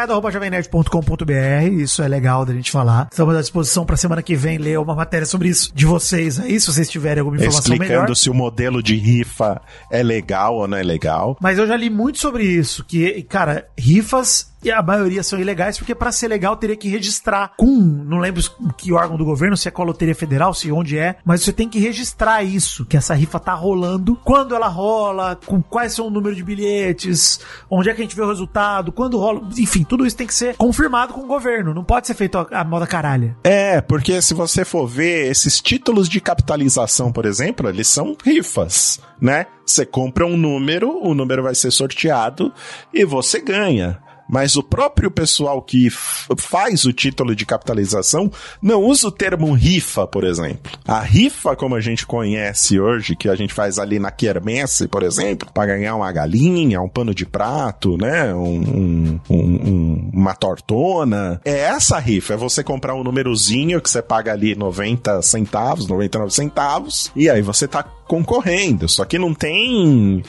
malacompanhado@jovemnerd.com.br. Isso é legal da gente falar. Estamos à disposição pra semana que vem ler uma matéria sobre isso de vocês aí, se vocês tiverem alguma informação explicando melhor. Se o modelo de rifa é legal ou não é legal. Mas eu já li muito sobre isso, que, cara, rifas, e a maioria são ilegais, porque pra ser legal teria que registrar não lembro que órgão do governo, se é com a Loteria Federal, se onde é, mas você tem que registrar isso, que essa rifa tá rolando, quando ela rola, com quais são o número de bilhetes, onde é que a gente vê o resultado, quando rola, enfim, tudo isso tem que ser confirmado com o governo, não pode ser feito a moda caralha. É, porque se você for ver, esses títulos de capitalização, por exemplo, eles são rifas, né? Você compra um número, o número vai ser sorteado e você ganha. Mas o próprio pessoal que faz o título de capitalização não usa o termo rifa, por exemplo. A rifa, como a gente conhece hoje, que a gente faz ali na quermesse, por exemplo, para ganhar uma galinha, um pano de prato, né, uma tortona, é essa rifa, é você comprar um númerozinho que você paga ali 90 centavos, 99 centavos, e aí você tá concorrendo, só que não tem...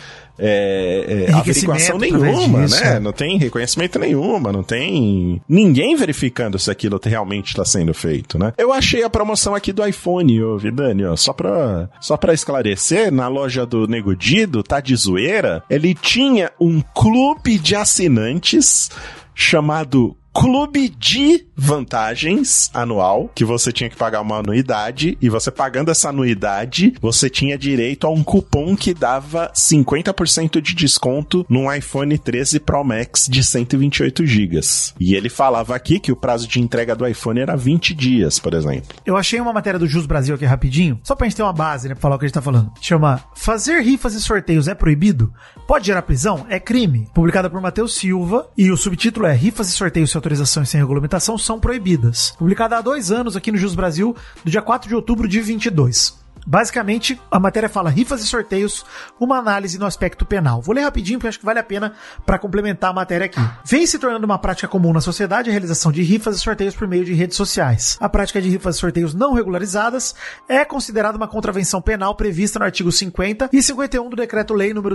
averiguação nenhuma, disso, né? Não tem reconhecimento nenhuma, não tem ninguém verificando se aquilo realmente está sendo feito, né? Eu achei a promoção aqui do iPhone, ô Vidani, ó, só pra esclarecer, na loja do Nego Di, tá de zoeira, ele tinha um clube de assinantes chamado Clube de Vantagens anual, que você tinha que pagar uma anuidade, e você pagando essa anuidade, você tinha direito a um cupom que dava 50% de desconto num iPhone 13 Pro Max de 128 GB. E ele falava aqui que o prazo de entrega do iPhone era 20 dias, por exemplo. Eu achei uma matéria do Jus Brasil aqui rapidinho, só pra gente ter uma base, né, pra falar o que a gente tá falando. Chama Fazer Rifas e Sorteios é Proibido? Pode gerar prisão? É crime. Publicada por Matheus Silva, e o subtítulo é Rifas e Sorteios se autorizam autorização e sem regulamentação são proibidas. Publicada há 2 anos aqui no Jus Brasil, do dia 4 de outubro de 22. Basicamente, a matéria fala rifas e sorteios, uma análise no aspecto penal. Vou ler rapidinho porque acho que vale a pena para complementar a matéria aqui. Vem se tornando uma prática comum na sociedade a realização de rifas e sorteios por meio de redes sociais. A prática de rifas e sorteios não regularizadas é considerada uma contravenção penal prevista no artigo 50 e 51 do Decreto-Lei nº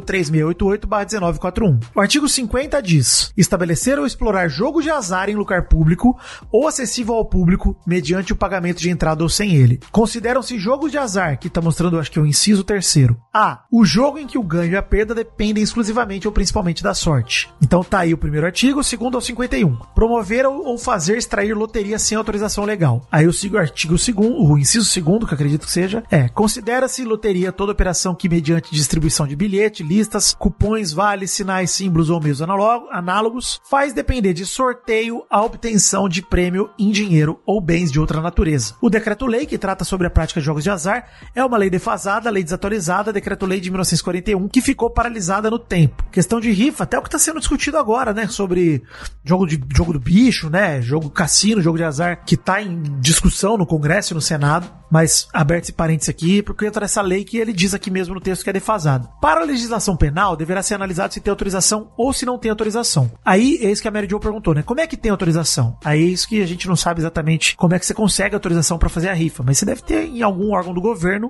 3688/1941. O artigo 50 diz: estabelecer ou explorar jogo de azar em lugar público ou acessível ao público mediante o pagamento de entrada ou sem ele. Consideram-se jogos de azar, que tá mostrando, acho que é o inciso 3º. A. O jogo em que o ganho e a perda dependem exclusivamente ou principalmente da sorte. Então tá aí o primeiro artigo, o segundo é o 51. Promover ou fazer extrair loteria sem autorização legal. Aí o artigo 2º, o inciso 2º, que acredito que seja, considera-se loteria toda operação que mediante distribuição de bilhete, listas, cupons, vales, sinais, símbolos ou meios análogos, faz depender de sorteio a obtenção de prêmio em dinheiro ou bens de outra natureza. O Decreto-Lei, que trata sobre a prática de jogos de azar, é uma lei defasada, lei desatualizada, Decreto-Lei de 1941, que ficou paralisada no tempo. Questão de rifa, até o que está sendo discutido agora, né? Sobre jogo do bicho, né? Jogo cassino, jogo de azar, que está em discussão no Congresso e no Senado. Mas, aberto esse parênteses aqui, porque entra essa lei que ele diz aqui mesmo no texto que é defasada. Para a legislação penal, deverá ser analisado se tem autorização ou se não tem autorização. Aí, é isso que a Mary Jo perguntou, né? Como é que tem autorização? Aí é isso que a gente não sabe exatamente como é que você consegue autorização para fazer a rifa. Mas você deve ter em algum órgão do governo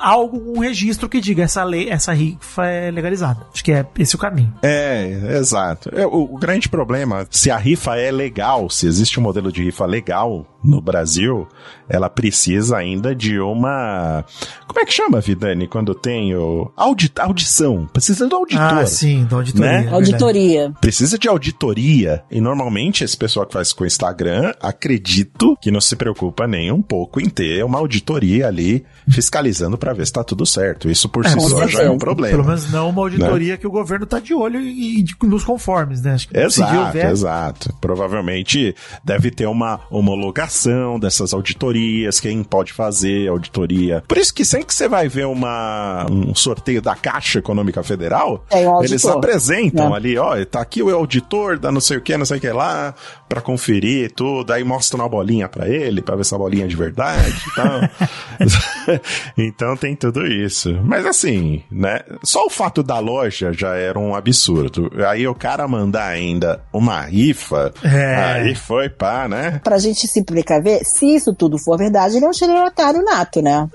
um registro que diga essa rifa é legalizada. Acho que é esse o caminho. Exato. O grande problema, se a rifa é legal, se existe um modelo de rifa legal no Brasil, ela precisa ainda de uma... Como é que chama, Vidani, quando tem audição? Precisa do auditor. Ah, sim, da auditoria. Né? Auditoria. Precisa de auditoria. E normalmente esse pessoal que faz com o Instagram, acredito que não se preocupa nem um pouco em ter uma auditoria ali fiscalizando pra ver se tá tudo certo. Isso por si só já é um problema. Pelo menos não uma auditoria, né? Que o governo tá de olho e nos conformes, né? Acho que exato. Provavelmente deve ter uma homologação dessas auditorias, quem pode fazer auditoria. Por isso que sempre que você vai ver um sorteio da Caixa Econômica Federal, eles apresentam ali, ó, tá aqui o auditor da não sei o que lá, pra conferir tudo, aí mostra uma bolinha pra ele, pra ver se a bolinha é de verdade e tal. Então tem tudo isso. Mas assim, né, só o fato da loja já era um absurdo. Aí o cara mandar ainda uma rifa, aí foi pá, né? Pra gente se precaver, se isso tudo for verdade, ele é um estelionatário nato, né?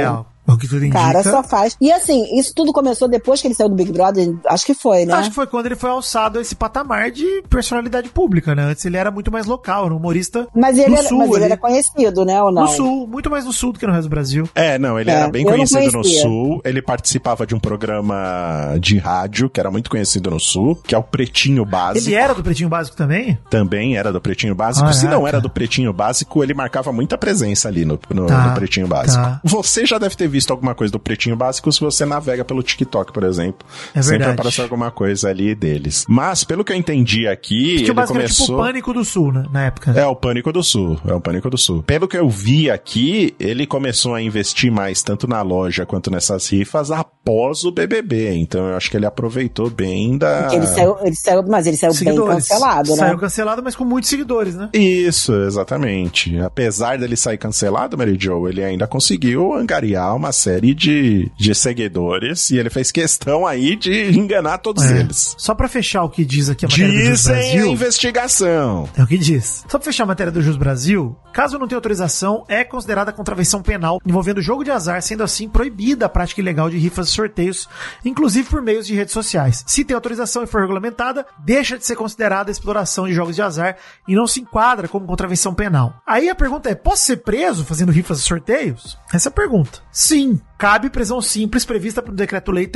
O que tudo indica. Cara, só faz. E assim, isso tudo começou depois que ele saiu do Big Brother? Acho que foi, né? Acho que foi quando ele foi alçado a esse patamar de personalidade pública, né? Antes ele era muito mais local, era um humorista ele era conhecido, né? Ou não? No Sul, muito mais no Sul do que no resto do Brasil. Ele era bem conhecido no Sul. Ele participava de um programa de rádio que era muito conhecido no Sul, que é o Pretinho Básico. Ele era do Pretinho Básico também? Também era do Pretinho Básico. Se não era do Pretinho Básico, ele marcava muita presença ali no Pretinho Básico. Tá. Você já deve ter visto alguma coisa do Pretinho Básico se você navega pelo TikTok, por exemplo. Sempre aparece alguma coisa ali deles. Mas, pelo que eu entendi aqui, ele começou... Era tipo o Pânico do Sul, né? Na época. É o Pânico do Sul. Pelo que eu vi aqui, ele começou a investir mais tanto na loja quanto nessas rifas após o BBB. Então, eu acho que ele aproveitou bem da... Porque ele saiu bem cancelado, né? Saiu cancelado, mas com muitos seguidores, né? Isso, exatamente. Apesar dele sair cancelado, Mary Jo, ele ainda conseguiu angariar uma série de seguidores e ele fez questão aí de enganar todos eles. Só pra fechar o que diz aqui a matéria do Jus Brasil... Dizem a investigação. É o que diz. Só pra fechar a matéria do Jus Brasil, caso não tenha autorização, é considerada contravenção penal envolvendo jogo de azar, sendo assim proibida a prática ilegal de rifas e sorteios, inclusive por meios de redes sociais. Se tem autorização e for regulamentada, deixa de ser considerada exploração de jogos de azar e não se enquadra como contravenção penal. Aí a pergunta é, posso ser preso fazendo rifas e sorteios? Essa é a pergunta. Sim. Cabe prisão simples prevista pelo Decreto-Lei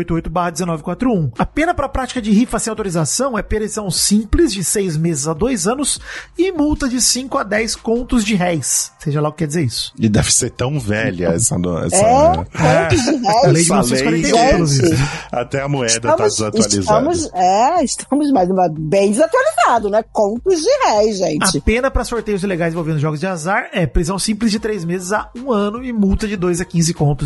3688/1941. A pena para a prática de rifa sem autorização é prisão simples de 6 meses a 2 anos e multa de 5 a 10 contos de réis. Seja lá o que quer dizer isso. E deve ser tão velha essa contos de réis. A lei de 1941, pelo visto. Até a moeda tá desatualizada. Estamos mais bem desatualizado, né? Contos de réis, gente. A pena para sorteios ilegais envolvendo jogos de azar é prisão simples de 3 meses a 1 ano e multa de 2 a 15 contos de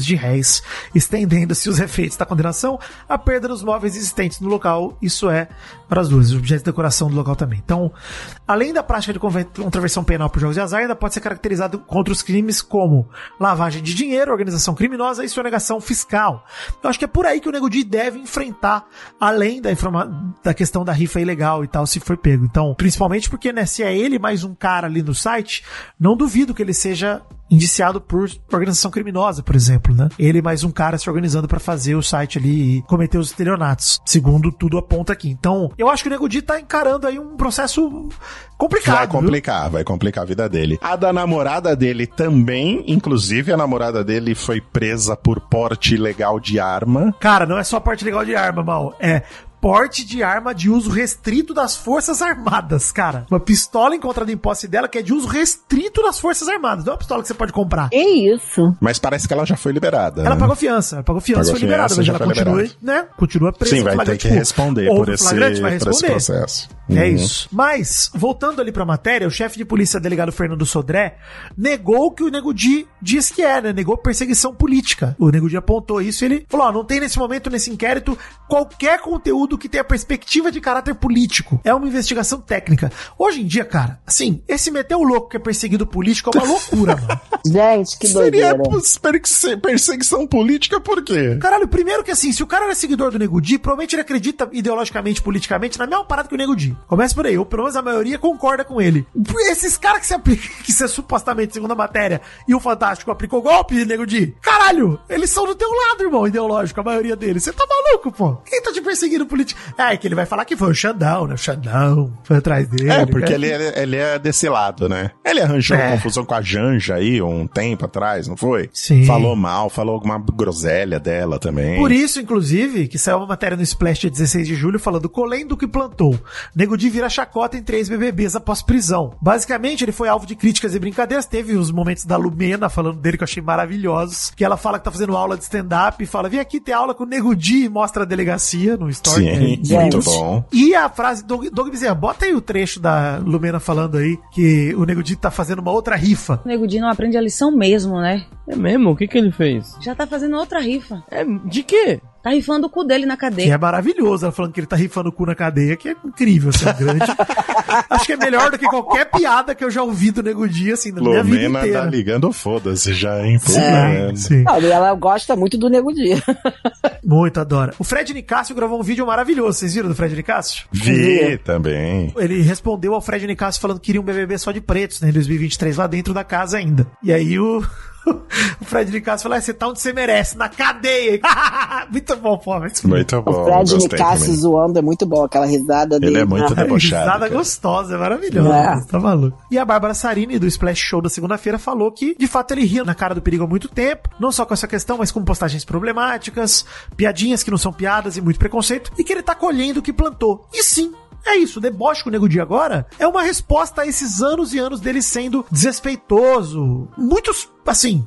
de réis, estendendo-se os efeitos da condenação à perda dos móveis existentes no local, isso é, para as duas, os objetos de decoração do local também. Então, além da prática de contravenção penal por jogos de azar, ainda pode ser caracterizado contra os crimes como lavagem de dinheiro, organização criminosa e sonegação fiscal. Eu acho que é por aí que o Nego Di deve enfrentar, além da questão da rifa ilegal e tal, se for pego. Então, principalmente porque, né, se é ele mais um cara ali no site, não duvido que ele seja indiciado por organização criminosa, por exemplo, né? Ele mais um cara se organizando pra fazer o site ali e cometer os estelionatos, segundo tudo aponta aqui. Então, eu acho que o Nego Di tá encarando aí um processo complicado. Vai complicar a vida dele. A da namorada dele também, inclusive a namorada dele foi presa por porte ilegal de arma. Cara, não é só porte ilegal de arma, mal. É porte de arma de uso restrito das Forças Armadas, cara. Uma pistola encontrada em posse dela que é de uso restrito das Forças Armadas. Não é uma pistola que você pode comprar. É isso. Mas parece que ela já foi liberada. Ela pagou fiança. Foi liberada. Mas ela continua, né? Continua presa. Sim, vai ter que responder por esse processo. É isso. Mas, voltando ali pra matéria, o chefe de polícia delegado Fernando Sodré negou que o Nego Di diz que é, né? Negou perseguição política. O Nego Di apontou isso e ele falou, não tem nesse momento, nesse inquérito, qualquer conteúdo que tenha perspectiva de caráter político. É uma investigação técnica. Hoje em dia, cara, assim, esse meter o louco que é perseguido político é uma loucura, mano. Gente, que doideira. Seria perseguição política por quê? Caralho, primeiro que assim, se o cara era seguidor do Nego Di, provavelmente ele acredita ideologicamente, politicamente, na mesma parada que o Nego Di. Começa por aí, ou pelo menos a maioria concorda com ele. Esses caras que você supostamente, segundo a matéria, e o Fantástico aplicou golpe, Nego Di, caralho, eles são do teu lado, irmão, ideológico, a maioria deles. Você tá maluco, pô? Quem tá te perseguindo político? É que ele vai falar que foi o Xandão, né? O Xandão foi atrás dele. É, porque ele é desse lado, né? Ele arranjou confusão com a Janja aí um tempo atrás, não foi? Sim. Falou mal, falou alguma groselha dela também. Por isso, inclusive, que saiu uma matéria no Splash de 16 de julho falando colém do que plantou. Nego Di vira chacota em 3 BBBs após prisão. Basicamente, ele foi alvo de críticas e brincadeiras. Teve os momentos da Lumena falando dele que eu achei maravilhosos. Que ela fala que tá fazendo aula de stand-up e fala, vem aqui ter aula com o Nego Di e mostra a delegacia no story. Sim, muito bom. E a frase, Doug Bezerra, bota aí o trecho da Lumena falando aí que o Nego Di tá fazendo uma outra rifa. O Nego Di não aprende a lição mesmo, né? É mesmo? O que ele fez? Já tá fazendo outra rifa. É, de quê? Tá rifando o cu dele na cadeia. Que é maravilhoso, ela falando que ele tá rifando o cu na cadeia, que é incrível, assim, grande. Acho que é melhor do que qualquer piada que eu já ouvi do Nego Di, assim, na minha vida inteira. Lumena tá ligando foda-se já, hein? Sim. Não, ela gosta muito do Nego Di. Muito, adora. O Fred Nicásio gravou um vídeo maravilhoso, vocês viram do Fred Nicásio? Vi também. Ele respondeu ao Fred Nicásio falando que queria um BBB só de pretos, né, em 2023, lá dentro da casa ainda. E aí o Fred Nicásio falou, você tá onde você merece, na cadeia. Muito bom, pô. Muito bom. O Fred Nicásio zoando é muito bom, aquela risada dele. Ele é muito debochado. Risada gostosa, é maravilhosa. Tá maluco. E a Bárbara Sarini, do Splash Show da segunda-feira, falou que, de fato, ele ria na cara do perigo há muito tempo, não só com essa questão, mas com postagens problemáticas, piadinhas que não são piadas e muito preconceito, e que ele tá colhendo o que plantou. E sim, é isso, o deboche com o Nego Di agora é uma resposta a esses anos e anos dele sendo desrespeitoso. Muitos, assim,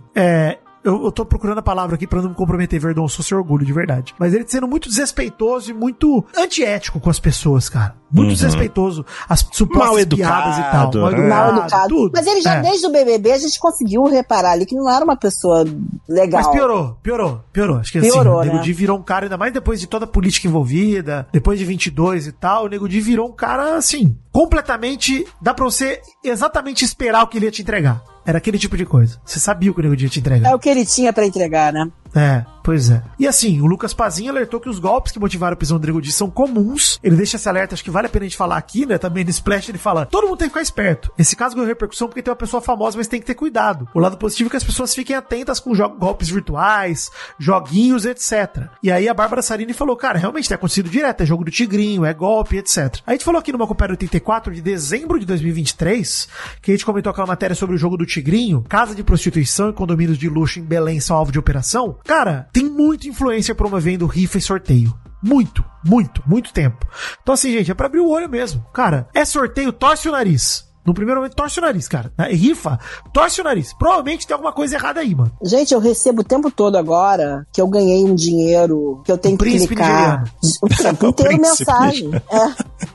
eu tô procurando a palavra aqui pra não me comprometer, Verdon, sou seu orgulho, de verdade. Mas ele sendo muito desrespeitoso e muito antiético com as pessoas, cara. Muito desrespeitoso. As supostas piadas e tal. Mal educado. Tudo. Mas ele já, desde o BBB, a gente conseguiu reparar ali que não era uma pessoa legal. Mas piorou. Acho que piorou, assim, né? O Nego Di virou um cara, ainda mais depois de toda a política envolvida, depois de 22 e tal, o Nego Di virou um cara, assim, completamente, dá pra você exatamente esperar o que ele ia te entregar. Era aquele tipo de coisa. Você sabia o que o Nego Di ia te entregar. É o que ele tinha pra entregar, né? É, pois é. E assim, o Lucas Pazinha alertou que os golpes que motivaram a prisão do Nego Di são comuns. Ele deixa esse alerta, acho que vale a pena a gente falar aqui, né? Também no Splash ele fala, todo mundo tem que ficar esperto. Esse caso ganhou repercussão porque tem uma pessoa famosa, mas tem que ter cuidado. O lado positivo é que as pessoas fiquem atentas com golpes virtuais, joguinhos, etc. E aí a Bárbara Sarini falou, cara, realmente tem acontecido direto, é jogo do tigrinho, é golpe, etc. A gente falou aqui numa Compera 84 de dezembro de 2023, que a gente comentou aquela matéria sobre o jogo do tigrinho, casa de prostituição e condomínios de luxo em Belém são alvo de operação. Cara, tem muito influencer promovendo rifa e sorteio. Muito tempo. Então assim, gente, é pra abrir o olho mesmo. Cara, é sorteio, torce o nariz. No primeiro momento, torce o nariz, cara. Rifa, torce o nariz. Provavelmente tem alguma coisa errada aí, mano. Gente, eu recebo o tempo todo agora que eu ganhei um dinheiro que eu tenho que clicar. O tempo inteiro mensagem.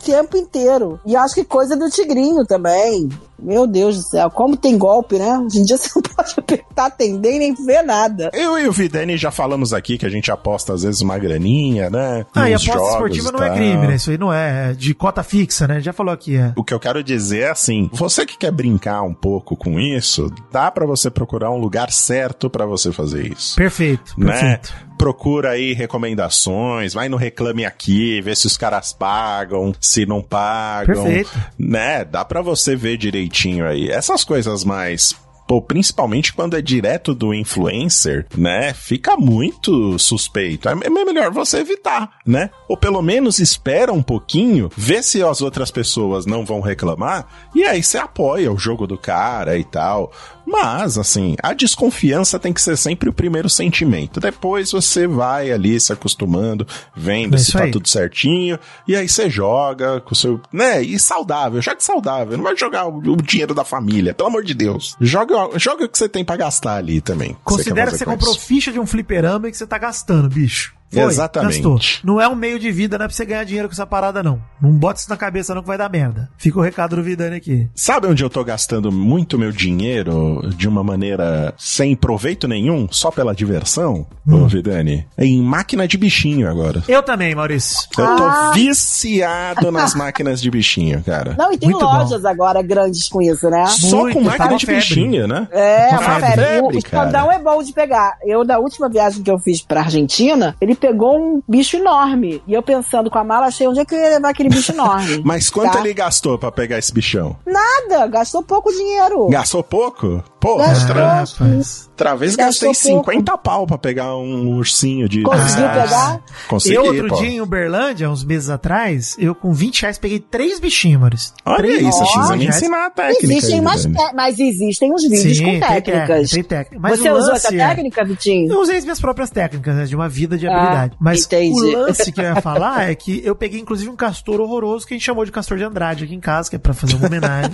tempo inteiro. E acho que coisa do Tigrinho também. Meu Deus do céu, como tem golpe, né? Hoje em dia você não pode apertar, atender e nem ver nada. Eu e o Vidani já falamos aqui que a gente aposta às vezes uma graninha, né? E aposta esportiva não é crime, né? Isso aí não é de cota fixa, né? Já falou aqui, O que eu quero dizer é assim, você que quer brincar um pouco com isso, dá pra você procurar um lugar certo pra você fazer isso. Perfeito, perfeito. Né? Procura aí recomendações, vai no Reclame Aqui, vê se os caras pagam, se não pagam. Perfeito. Né? Dá pra você ver direitinho aí. Essas coisas mais... Pô, principalmente quando é direto do influencer, né? Fica muito suspeito. É melhor você evitar, né? Ou pelo menos espera um pouquinho, vê se as outras pessoas não vão reclamar, e aí você apoia o jogo do cara e tal. Mas, assim, a desconfiança tem que ser sempre o primeiro sentimento. Depois você vai ali se acostumando, vendo se tá tudo certinho, e aí você joga com o seu... Né? E saudável, joga saudável. Não vai jogar o dinheiro da família, pelo amor de Deus. Joga o que você tem pra gastar ali também. Considera que você comprou ficha de um fliperama e que você tá gastando, bicho. Foi, exatamente. Gastou. Não é um meio de vida, não é pra você ganhar dinheiro com essa parada, não. Não bota isso na cabeça, não, que vai dar merda. Fica o recado do Vidani aqui. Sabe onde eu tô gastando muito meu dinheiro de uma maneira sem proveito nenhum, só pela diversão, ô Vidani? Em máquina de bichinho agora. Eu também, Maurício. Eu tô viciado nas máquinas de bichinho, cara. Não, e tem Muito lojas agora grandes com isso, né? Só com máquina de bichinho, né? É, uma febre. O cara. escandão é bom de pegar. Eu, da última viagem que eu fiz pra Argentina, ele pegou um bicho enorme. E eu pensando com a mala cheia, onde é que eu ia levar aquele bicho enorme? Mas quanto ele gastou pra pegar esse bichão? Nada, gastou pouco dinheiro. Gastou pouco? Pô, outra vez gastei 50 pau pra pegar um ursinho de... Conseguiu pegar? Consegui, eu, outro dia em Uberlândia, uns meses atrás, eu com 20 reais peguei 3 bichinhos, Maurício. Olha 3 isso, precisa me ensinar a técnica. Existem mas existem uns vídeos com técnicas. Tem técnica. Mas você usou essa técnica, Vitinho? Eu usei as minhas próprias técnicas, né, de uma vida de habilidade. Mas entendi. O lance que eu ia falar é que eu peguei inclusive um castor horroroso que a gente chamou de Castor de Andrade aqui em casa, que é pra fazer uma homenagem.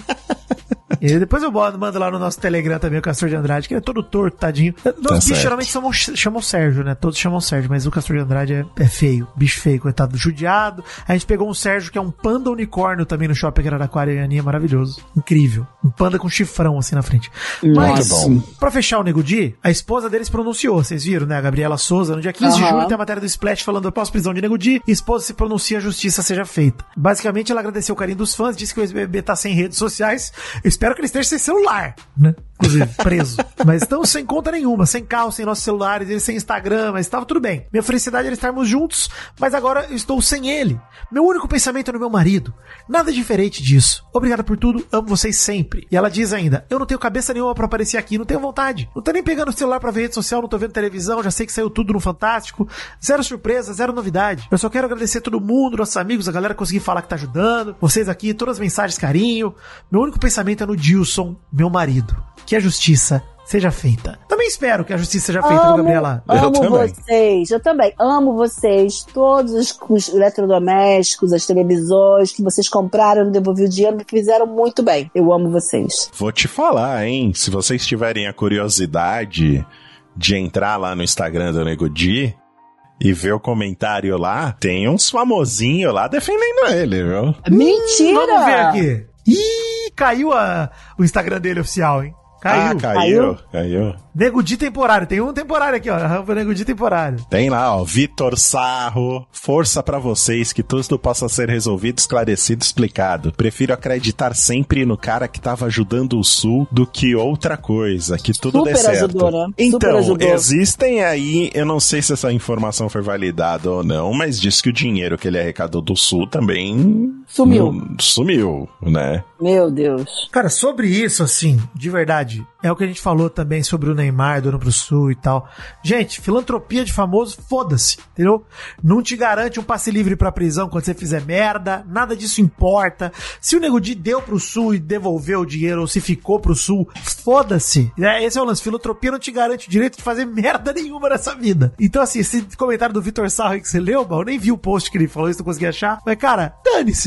E depois eu mando lá no nosso Telegram também o Castor de Andrade, que ele é todo torto, tadinho. Os bichos geralmente chamam Sérgio, né? Todos chamam Sérgio, mas o Castor de Andrade é feio. Bicho feio, coitado, judiado. A gente pegou um Sérgio que é um panda unicórnio também no Shopping Araraquara e Aninha, maravilhoso. Incrível. Um panda com chifrão assim na frente. Mas, pra fechar o Nego Di, a esposa dele se pronunciou, vocês viram, né? A Gabriela Souza, no dia 15 de julho tem a matéria do Splash falando após prisão de Nego Di, esposa se pronuncia, a justiça seja feita. Basicamente, ela agradeceu o carinho dos fãs, disse que o ex-BBB tá sem redes sociais. Eu espero que ele esteja sem celular, né? Inclusive, preso. Mas estamos sem conta nenhuma, sem carro, sem nossos celulares, ele sem Instagram, mas estava tudo bem. Minha felicidade era estarmos juntos, mas agora eu estou sem ele. Meu único pensamento é no meu marido. Nada diferente disso. Obrigada por tudo, amo vocês sempre. E ela diz ainda, eu não tenho cabeça nenhuma pra aparecer aqui, não tenho vontade. Não tô nem pegando o celular pra ver rede social, não tô vendo televisão, já sei que saiu tudo no Fantástico. Zero surpresa, zero novidade. Eu só quero agradecer a todo mundo, nossos amigos, a galera conseguir falar que tá ajudando, vocês aqui, todas as mensagens, carinho. Meu único pensamento é no Dilson, meu marido. Que a justiça seja feita. Também espero que a justiça seja feita, Gabriela. Eu também amo vocês, todos os eletrodomésticos, as televisões que vocês compraram, eu não devolvi o dinheiro, me fizeram muito bem. Eu amo vocês. Vou te falar, hein, se vocês tiverem a curiosidade de entrar lá no Instagram do Nego Di e ver o comentário lá, tem uns famosinhos lá defendendo ele, viu? Mentira! Vamos ver aqui. Ih, caiu o Instagram dele oficial, hein? Caiu. Nego Di temporário. Tem um temporário aqui, ó. Nego Di temporário. Tem lá, ó. Vitor Sarro. Força pra vocês, que tudo possa ser resolvido, esclarecido, explicado. Prefiro acreditar sempre no cara que tava ajudando o Sul do que outra coisa. Que tudo dê certo. Ajudou, né? Então, existem aí, eu não sei se essa informação foi validada ou não, mas diz que o dinheiro que ele arrecadou do Sul também sumiu, né? Meu Deus. Cara, sobre isso, assim, de verdade, é o que a gente falou também sobre o Neymar, dono pro Sul e tal. Gente, filantropia de famoso, foda-se, entendeu? Não te garante um passe livre pra prisão quando você fizer merda, nada disso importa. Se o Nego Di deu pro Sul e devolveu o dinheiro, ou se ficou pro Sul, foda-se. Esse é o lance, filantropia não te garante o direito de fazer merda nenhuma nessa vida. Então, assim, esse comentário do Vitor Sarro aí que você leu, eu nem vi o post que ele falou, isso não consegui achar. Mas, cara, dane-se, né?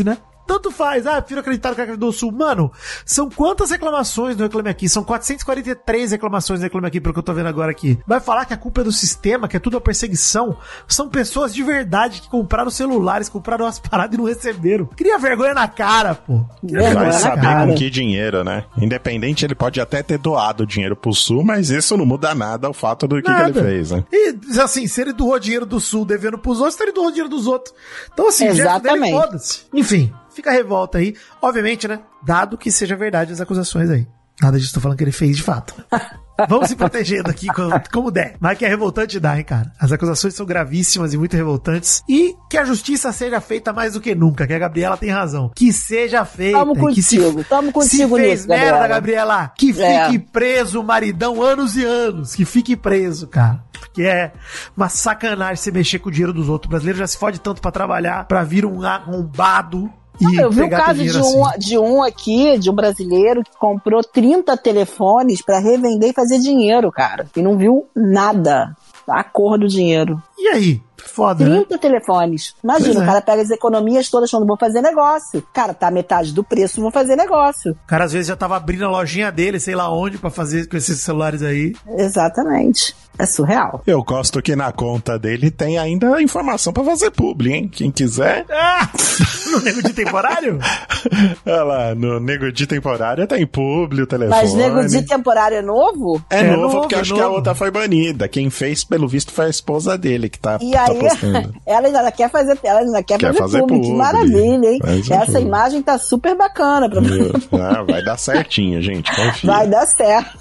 tanto faz. Ah, prefiro acreditar no cara do Sul. Mano, são quantas reclamações no Reclame Aqui? São 443 reclamações no Reclame Aqui, pelo que eu tô vendo agora aqui. Vai falar que a culpa é do sistema, que é tudo uma perseguição. São pessoas de verdade que compraram celulares, compraram umas paradas e não receberam. Cria vergonha na cara, pô. Ele vai saber com que dinheiro, né? Independente, ele pode até ter doado dinheiro pro Sul, mas isso não muda nada ao fato do que ele fez, né? E, assim, se ele doou dinheiro do Sul devendo pros outros, então ele doou dinheiro dos outros. Então, assim, exatamente. Foda-se. Enfim, fica a revolta aí. Obviamente, né? Dado que seja verdade as acusações aí. Nada disso, tô falando que ele fez de fato. Vamos se protegendo aqui como der. Mas que é revoltante dá, hein, cara? As acusações são gravíssimas e muito revoltantes. E que a justiça seja feita mais do que nunca, que a Gabriela tem razão. Que seja feita. Tamo contigo, tamo contigo se fez nisso, merda, Gabriela, que fique preso o maridão anos e anos. Que fique preso, cara. Porque é uma sacanagem você mexer com o dinheiro dos outros. O brasileiro já se fode tanto pra trabalhar, pra vir um arrombado. Eu vi o caso de um brasileiro que comprou 30 telefones pra revender e fazer dinheiro, cara. E não viu nada. A cor do dinheiro. E aí? Foda, 30 telefones. Imagina, o cara pega as economias todas falando, vou fazer negócio. Cara, tá metade do preço, vou fazer negócio. O cara às vezes já tava abrindo a lojinha dele, sei lá onde, pra fazer com esses celulares aí. Exatamente. É surreal. Eu gosto que na conta dele tem ainda informação pra fazer publi, hein? Quem quiser. Ah, no Nego Di Temporário? Olha lá, no Nego Di Temporário tem publi, o telefone. Mas Nego Di Temporário é novo? É novo, porque acho que a outra foi banida. Quem fez, pelo visto, foi a esposa dele que tá, e aí, postando. Ela ainda quer fazer publi. Que maravilha, hein? Essa imagem tá super bacana pra mim. Vai dar certinho, gente. Confia. Vai dar certo.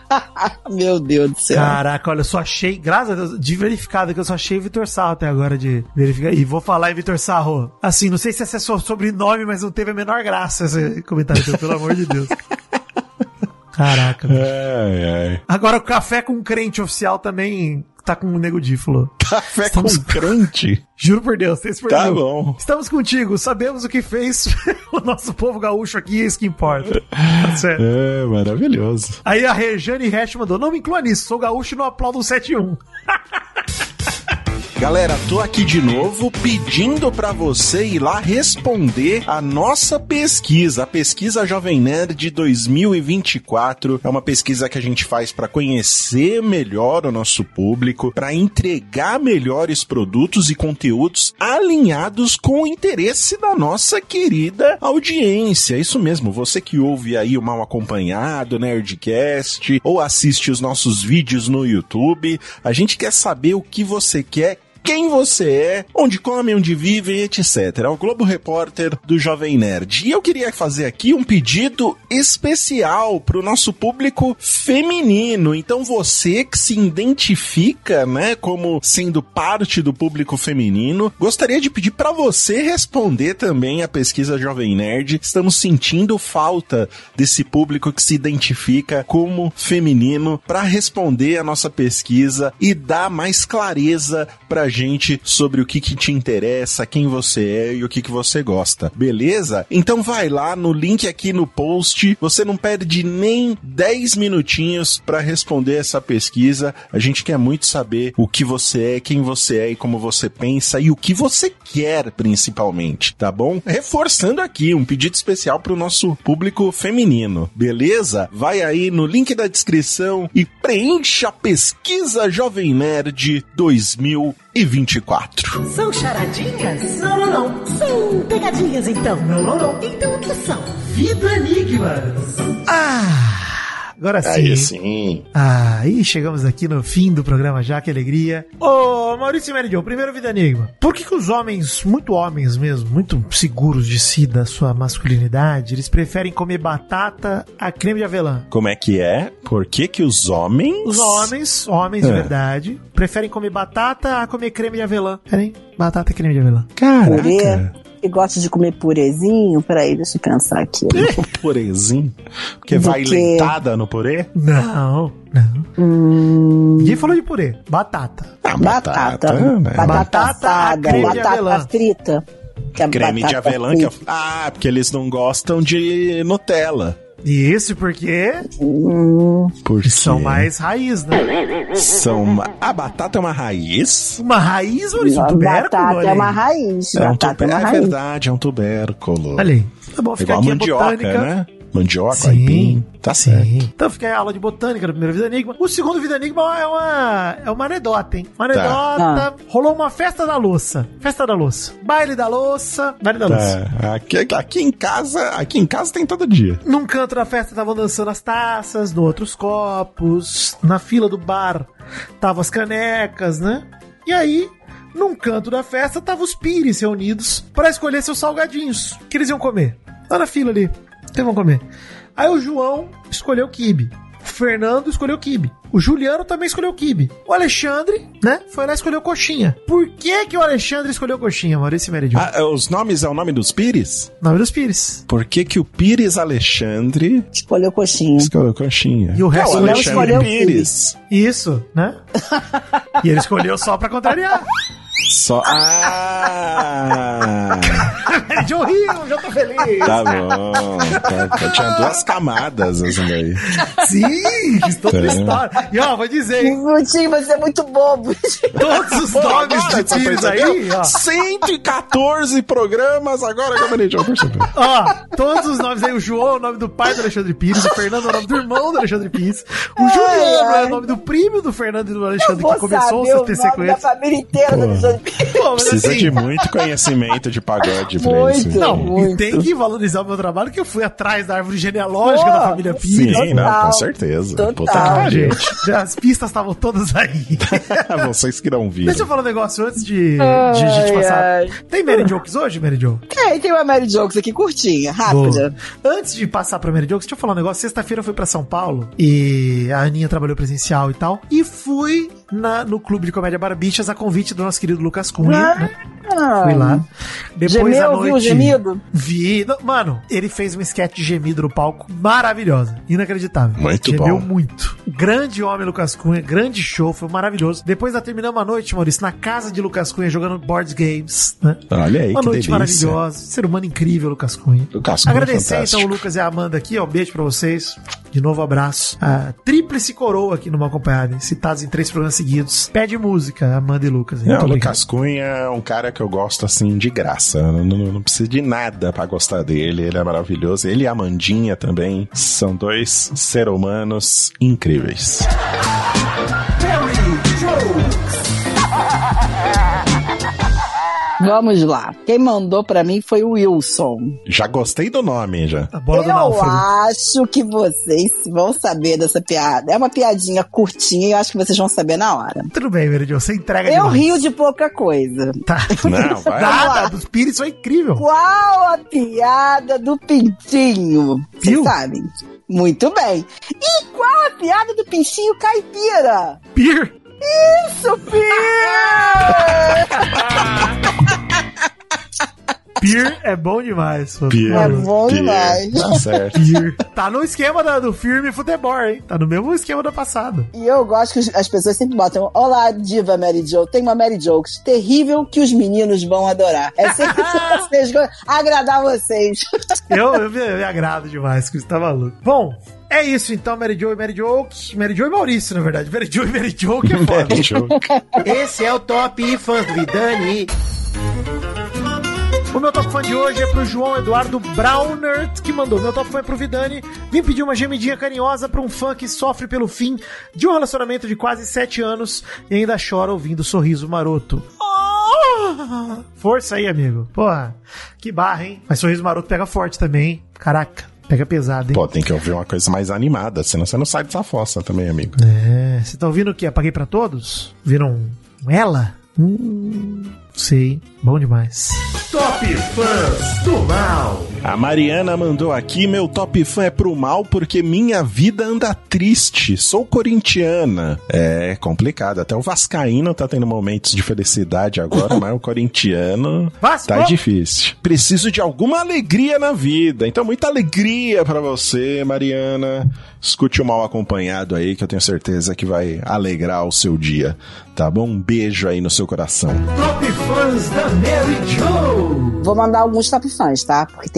Meu Deus do céu. Caraca, olha, eu só achei, graças a Deus, de verificado que eu só achei Vitor Sarro até agora de verificar. E vou falar em Vitor Sarro. Assim, não sei se esse é seu sobrenome, mas não teve a menor graça esse comentário, então, pelo amor de Deus. Caraca. Agora o Café com Crente oficial também tá com o Nego Di, falou. Café com Crente? Juro por Deus, vocês perderam. Tá bom. Estamos contigo, sabemos o que fez o nosso povo gaúcho aqui, isso que importa. Tá certo. É, maravilhoso. Aí a Rejane Hash mandou, não me inclua nisso, sou gaúcho e não aplaudo o 7-1. Galera, tô aqui de novo pedindo pra você ir lá responder a nossa pesquisa, a pesquisa Jovem Nerd 2024. É uma pesquisa que a gente faz pra conhecer melhor o nosso público, pra entregar melhores produtos e conteúdos alinhados com o interesse da nossa querida audiência. Isso mesmo, você que ouve aí o Mal Acompanhado, Nerdcast, ou assiste os nossos vídeos no YouTube, a gente quer saber o que você quer, quem você é, onde come, onde vive, etc. É o Globo Repórter do Jovem Nerd. E eu queria fazer aqui um pedido especial pro nosso público feminino. Então você que se identifica, né, como sendo parte do público feminino, gostaria de pedir para você responder também a pesquisa Jovem Nerd. Estamos sentindo falta desse público que se identifica como feminino para responder a nossa pesquisa e dar mais clareza pra gente sobre o que te interessa, quem você é e o que você gosta, beleza? Então vai lá no link aqui no post, você não perde nem 10 minutinhos para responder essa pesquisa. A gente quer muito saber o que você é, quem você é e como você pensa e o que você quer, principalmente, tá bom? Reforçando aqui um pedido especial pro nosso público feminino, beleza? Vai aí no link da descrição e preencha a pesquisa Jovem Nerd 2024. São charadinhas? Não. São pegadinhas, então? Não. Então o que são? Vida Enigmas. Agora sim. Aí sim. Aí chegamos aqui no fim do programa já, que alegria. Ô, Maurício Meridion, primeiro Vida Enigma. Por que os homens, muito homens mesmo, muito seguros de si, da sua masculinidade, eles preferem comer batata a creme de avelã? Como é que é? Por que os homens... Os homens de verdade, preferem comer batata a comer creme de avelã. Peraí, batata e creme de avelã. Caraca. Purê. E gosta de comer purezinho? Peraí, deixa eu pensar aqui. Purezinho? Porque vai lentada no purê? Não. Ninguém falou de purê. Batata. Batata assada, batata frita. Creme de avelã. Frita. Porque eles não gostam de Nutella. Isso porque Porque são mais raiz, né? A batata é uma raiz? Uma raiz, Maurício? Um tubérculo? Batata Olha é aí. uma raiz. É Batata é verdade, é um tubérculo. Olha aí. Tá bom, fica Igual aqui a mandioca, botânica. né? Mandioca, Sim, aipim. Tá certo. Então fica aí a aula de botânica do primeiro Vida Enigma. O segundo Vida Enigma é uma anedota, hein? Uma anedota. Rolou uma festa da louça. Festa da louça. Baile da louça. Baile da louça. Aqui em casa tem todo dia. Num canto da festa estavam dançando as taças, no outro os copos. Na fila do bar estavam as canecas, né? E aí, num canto da festa estavam os pires reunidos para escolher seus salgadinhos que eles iam comer. Lá na fila ali. Então vão comer. Aí o João escolheu quibe. O Fernando escolheu quibe. O Juliano também escolheu quibe. O Alexandre, né, foi lá e escolheu coxinha. Por que o Alexandre escolheu coxinha, Maurício Meridio? Os nomes é o nome dos pires? Nome dos pires. Por que o Pires Alexandre Escolheu coxinha. escolheu coxinha? E o resto o Léo Alexandre escolheu Pires. Isso, né? E ele escolheu só pra contrariar. Só. Meridio riu, já tô feliz. Tá bom. Tinha duas camadas assim daí. Sim, fiz toda a história. E ó, vou dizer, hein? Minutinho, você é muito bobo. Todos os nomes de Você pires percebeu? aí, ó. 114 programas agora que eu Meridio percebeu. Ó, todos os nomes aí, o João é o nome do pai do Alexandre Pires, o Fernando é o nome do irmão do Alexandre Pires, o Juliano é o nome do primo do Fernando e do Alexandre, que começou o CTC com da eles. família inteira do Alexandre Pires. Pô, mas Precisa assim, de muito conhecimento de pagode pra Muito. isso. não, muito. e tem que valorizar o meu trabalho, que eu fui atrás da árvore genealógica da família Pires. Sim, não, Total. com certeza. Total. Puta que Ah, pariu. gente, as pistas estavam todas aí. Vocês que não viram. Deixa eu falar um negócio antes de gente passar. ai. Tem Mary Jokes hoje, Mary Jo? Tem uma Mary Jokes aqui curtinha, rápida. Boa. Antes de passar pra Mary Jokes, deixa eu falar um negócio. Sexta-feira eu fui pra São Paulo e a Aninha trabalhou presencial e tal. E fui no Clube de Comédia Barbichas a convite do nosso querido Lucas Cunha, né? Fui lá. Depois Gemeu, à noite. viu o gemido? Vi. Mano, ele fez um sketch de gemido no palco maravilhosa. Inacreditável. Muito Gemeu bom. muito. Grande homem, Lucas Cunha. Grande show. Foi maravilhoso. Depois nós terminamos a noite, Maurício, na casa de Lucas Cunha, jogando board games, né? Olha aí, Uma que noite delícia. maravilhosa. Ser humano incrível, Lucas Cunha. Lucas Cunha é Agradecer fantástico. então o Lucas e a Amanda aqui, ó. Um beijo pra vocês. De novo, abraço. A tríplice coroa aqui no Mal Acompanhado, hein? Citados em 3 programas seguidos. Pede música, Amanda e Lucas. Não, Muito o obrigado. Lucas Cunha é um cara que eu gosto assim de graça. Não preciso de nada pra gostar dele. Ele é maravilhoso. Ele e a Amandinha também são dois seres humanos incríveis. Vamos lá. Quem mandou pra mim foi o Wilson. Já gostei do nome, já. A bola do Eu náufrago. acho que vocês vão saber dessa piada. É uma piadinha curtinha e eu acho que vocês vão saber na hora. Tudo bem, Meridio. Você entrega Eu demais. rio de pouca coisa. Tá. Não, vai. Nada, dos Pires foi incrível. Qual a piada do pintinho? Vocês Viu? sabem? Muito bem. E qual a piada do pintinho caipira? Pir. Isso, Pia! Pir é bom demais. pô. Pierre, É bom Pierre. demais. Tá certo. Pir. Tá no esquema do filme futebol, hein? Tá no mesmo esquema da passada. E eu gosto que as pessoas sempre botam: olá, diva Mary Jo, tem uma Mary Jokes terrível que os meninos vão adorar. É sempre vocês, agradar vocês. Eu me agrado demais, que você tá maluco. Bom, é isso então, Mary Jo e Mary Joke. Mary Jo e Maurício, na verdade. Mary Jo e Mary Joke é foda. Esse é o Top Fãs do Vidani. O meu top fã de hoje é pro João Eduardo Braunert, que mandou. Meu top fã é pro Vidani. Vim pedir uma gemidinha carinhosa pra um fã que sofre pelo fim de um relacionamento de quase 7 anos e ainda chora ouvindo o sorriso maroto. Força aí, amigo. Porra, que barra, hein? Mas sorriso maroto pega forte também, hein? Caraca, pega pesado, hein? Pô, tem que ouvir uma coisa mais animada, senão você não sai dessa fossa também, amigo. É, você tá ouvindo o quê? Apaguei pra todos? Viram ela? Sei, bom demais. Top Fãs do Mal. A Mariana mandou aqui: meu top fã é pro mal porque minha vida anda triste. Sou corintiana. É complicado. Até o vascaíno tá tendo momentos de felicidade agora, mas o corintiano Vasco! tá difícil. Preciso de alguma alegria na vida. Então, muita alegria pra você, Mariana. Escute o Mal Acompanhado aí, que eu tenho certeza que vai alegrar o seu dia. Tá bom? Um beijo aí no seu coração. Top Fãs da Mary Jo. Vou mandar alguns top fãs, tá? Porque tem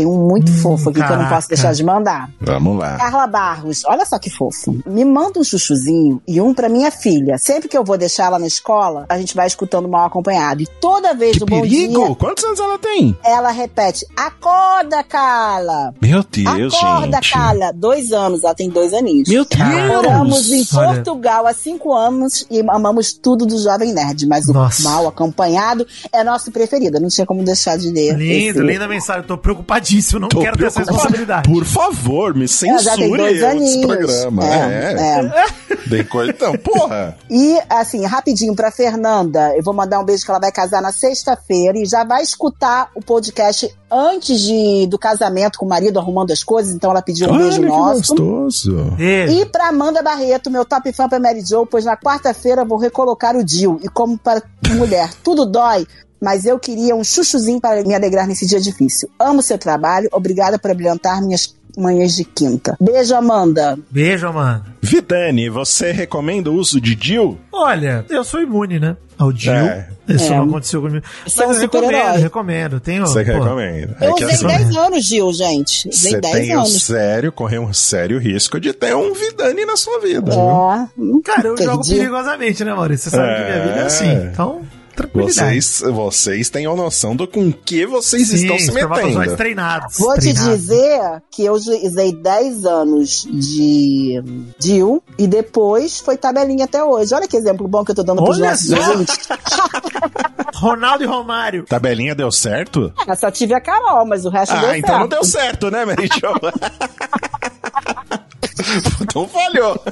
um muito fofo aqui que eu não posso deixar de mandar. Vamos lá. Carla Barros, olha só que fofo. Me manda um chuchuzinho e um pra minha filha. Sempre que eu vou deixar ela na escola, a gente vai escutando Mal Acompanhado. E toda vez Que do Bom perigo! Dia, Quantos anos ela tem? ela repete, acorda, Carla! Meu Deus, Acorda, gente. Carla! 2 anos, ela tem 2 aninhos. Meu Deus! Moramos em Olha. Portugal há 5 anos e amamos tudo do Jovem Nerd, mas o Nossa. Mal Acompanhado é nosso preferido. Eu não tinha como deixar de ler. Lindo, esse. linda mensagem. Eu tô preocupadíssimo, não Tô quero ter essa preocupado. responsabilidade. Por favor, me Ela já tem censure 2 esse aninhos. programa. Tem coisa... Então, porra. E, assim, rapidinho pra Fernanda, eu vou mandar um beijo que ela vai casar na sexta-feira e já vai escutar o podcast antes do casamento com o marido, arrumando as coisas, então ela pediu um beijo Olha que nosso. gostoso. Beijo. E pra Amanda Barreto, meu top fã pra Mary Jo, pois na quarta-feira vou recolocar o Dil. E como para mulher tudo dói, mas eu queria um chuchuzinho para me alegrar nesse dia difícil. Amo seu trabalho, obrigada por brilhantar minhas manhãs de quinta. Beijo, Amanda. Beijo, Amanda. Vidani, você recomenda o uso de DIU? Olha, eu sou imune, né? Ao Jill. Isso não aconteceu comigo. Você é um Mas eu super-herói. recomendo. Tenho, Você pô, recomenda. Eu que usei assim, 10 anos, Gil, gente. Usei você 10 tem anos. correu um sério risco de ter um Vidani na sua vida. viu? Cara, eu jogo perdi. perigosamente, né, Maurício? Você sabe que minha vida é assim. Então, tranquilidade. Vocês têm a noção do com que vocês estão se espermatozoides metendo. treinados. Vou te treinados. dizer que eu usei 10 anos de DIU e depois foi tabelinha até hoje. Olha que exemplo bom que eu tô dando pros Olha nossos só! ouvintes. Ronaldo e Romário. Tabelinha deu certo? Ah, só tive a Carol, mas o resto deu Então certo. não deu certo, né, Mary Jo? Então falhou.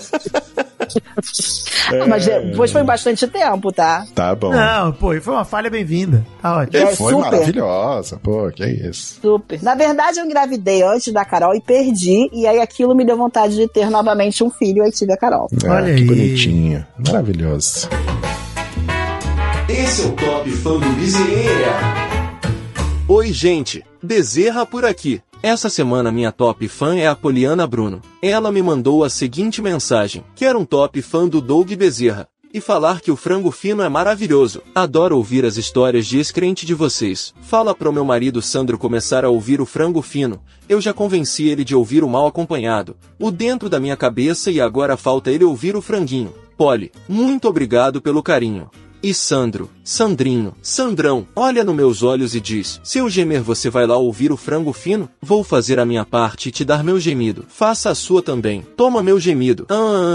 Mas depois foi bastante tempo, tá? Tá bom. Não, pô, e foi uma falha bem-vinda. Tá ótimo. É Foi super. maravilhosa, pô, que isso. Super. Na verdade, eu engravidei antes da Carol e perdi, e aí aquilo me deu vontade de ter novamente um filho, e aí tive a Carol. Olha que aí. bonitinho. Maravilhoso. Esse é o Top Fã do Bezerra. Oi, gente. Bezerra por aqui. Essa semana minha top fã é a Poliana Bruno. Ela me mandou a seguinte mensagem: quero um top fã do Doug Bezerra. E falar que o frango fino é maravilhoso. Adoro ouvir as histórias de ex-crente de vocês. Fala pro meu marido Sandro começar a ouvir o frango fino. Eu já convenci ele de ouvir o Mal Acompanhado. O dentro da minha cabeça e agora falta ele ouvir o franguinho. Poli, muito obrigado pelo carinho. E Sandro, Sandrinho, Sandrão, olha nos meus olhos e diz: se eu gemer você vai lá ouvir o frango fino? Vou fazer a minha parte e te dar meu gemido. Faça a sua também. Toma meu gemido.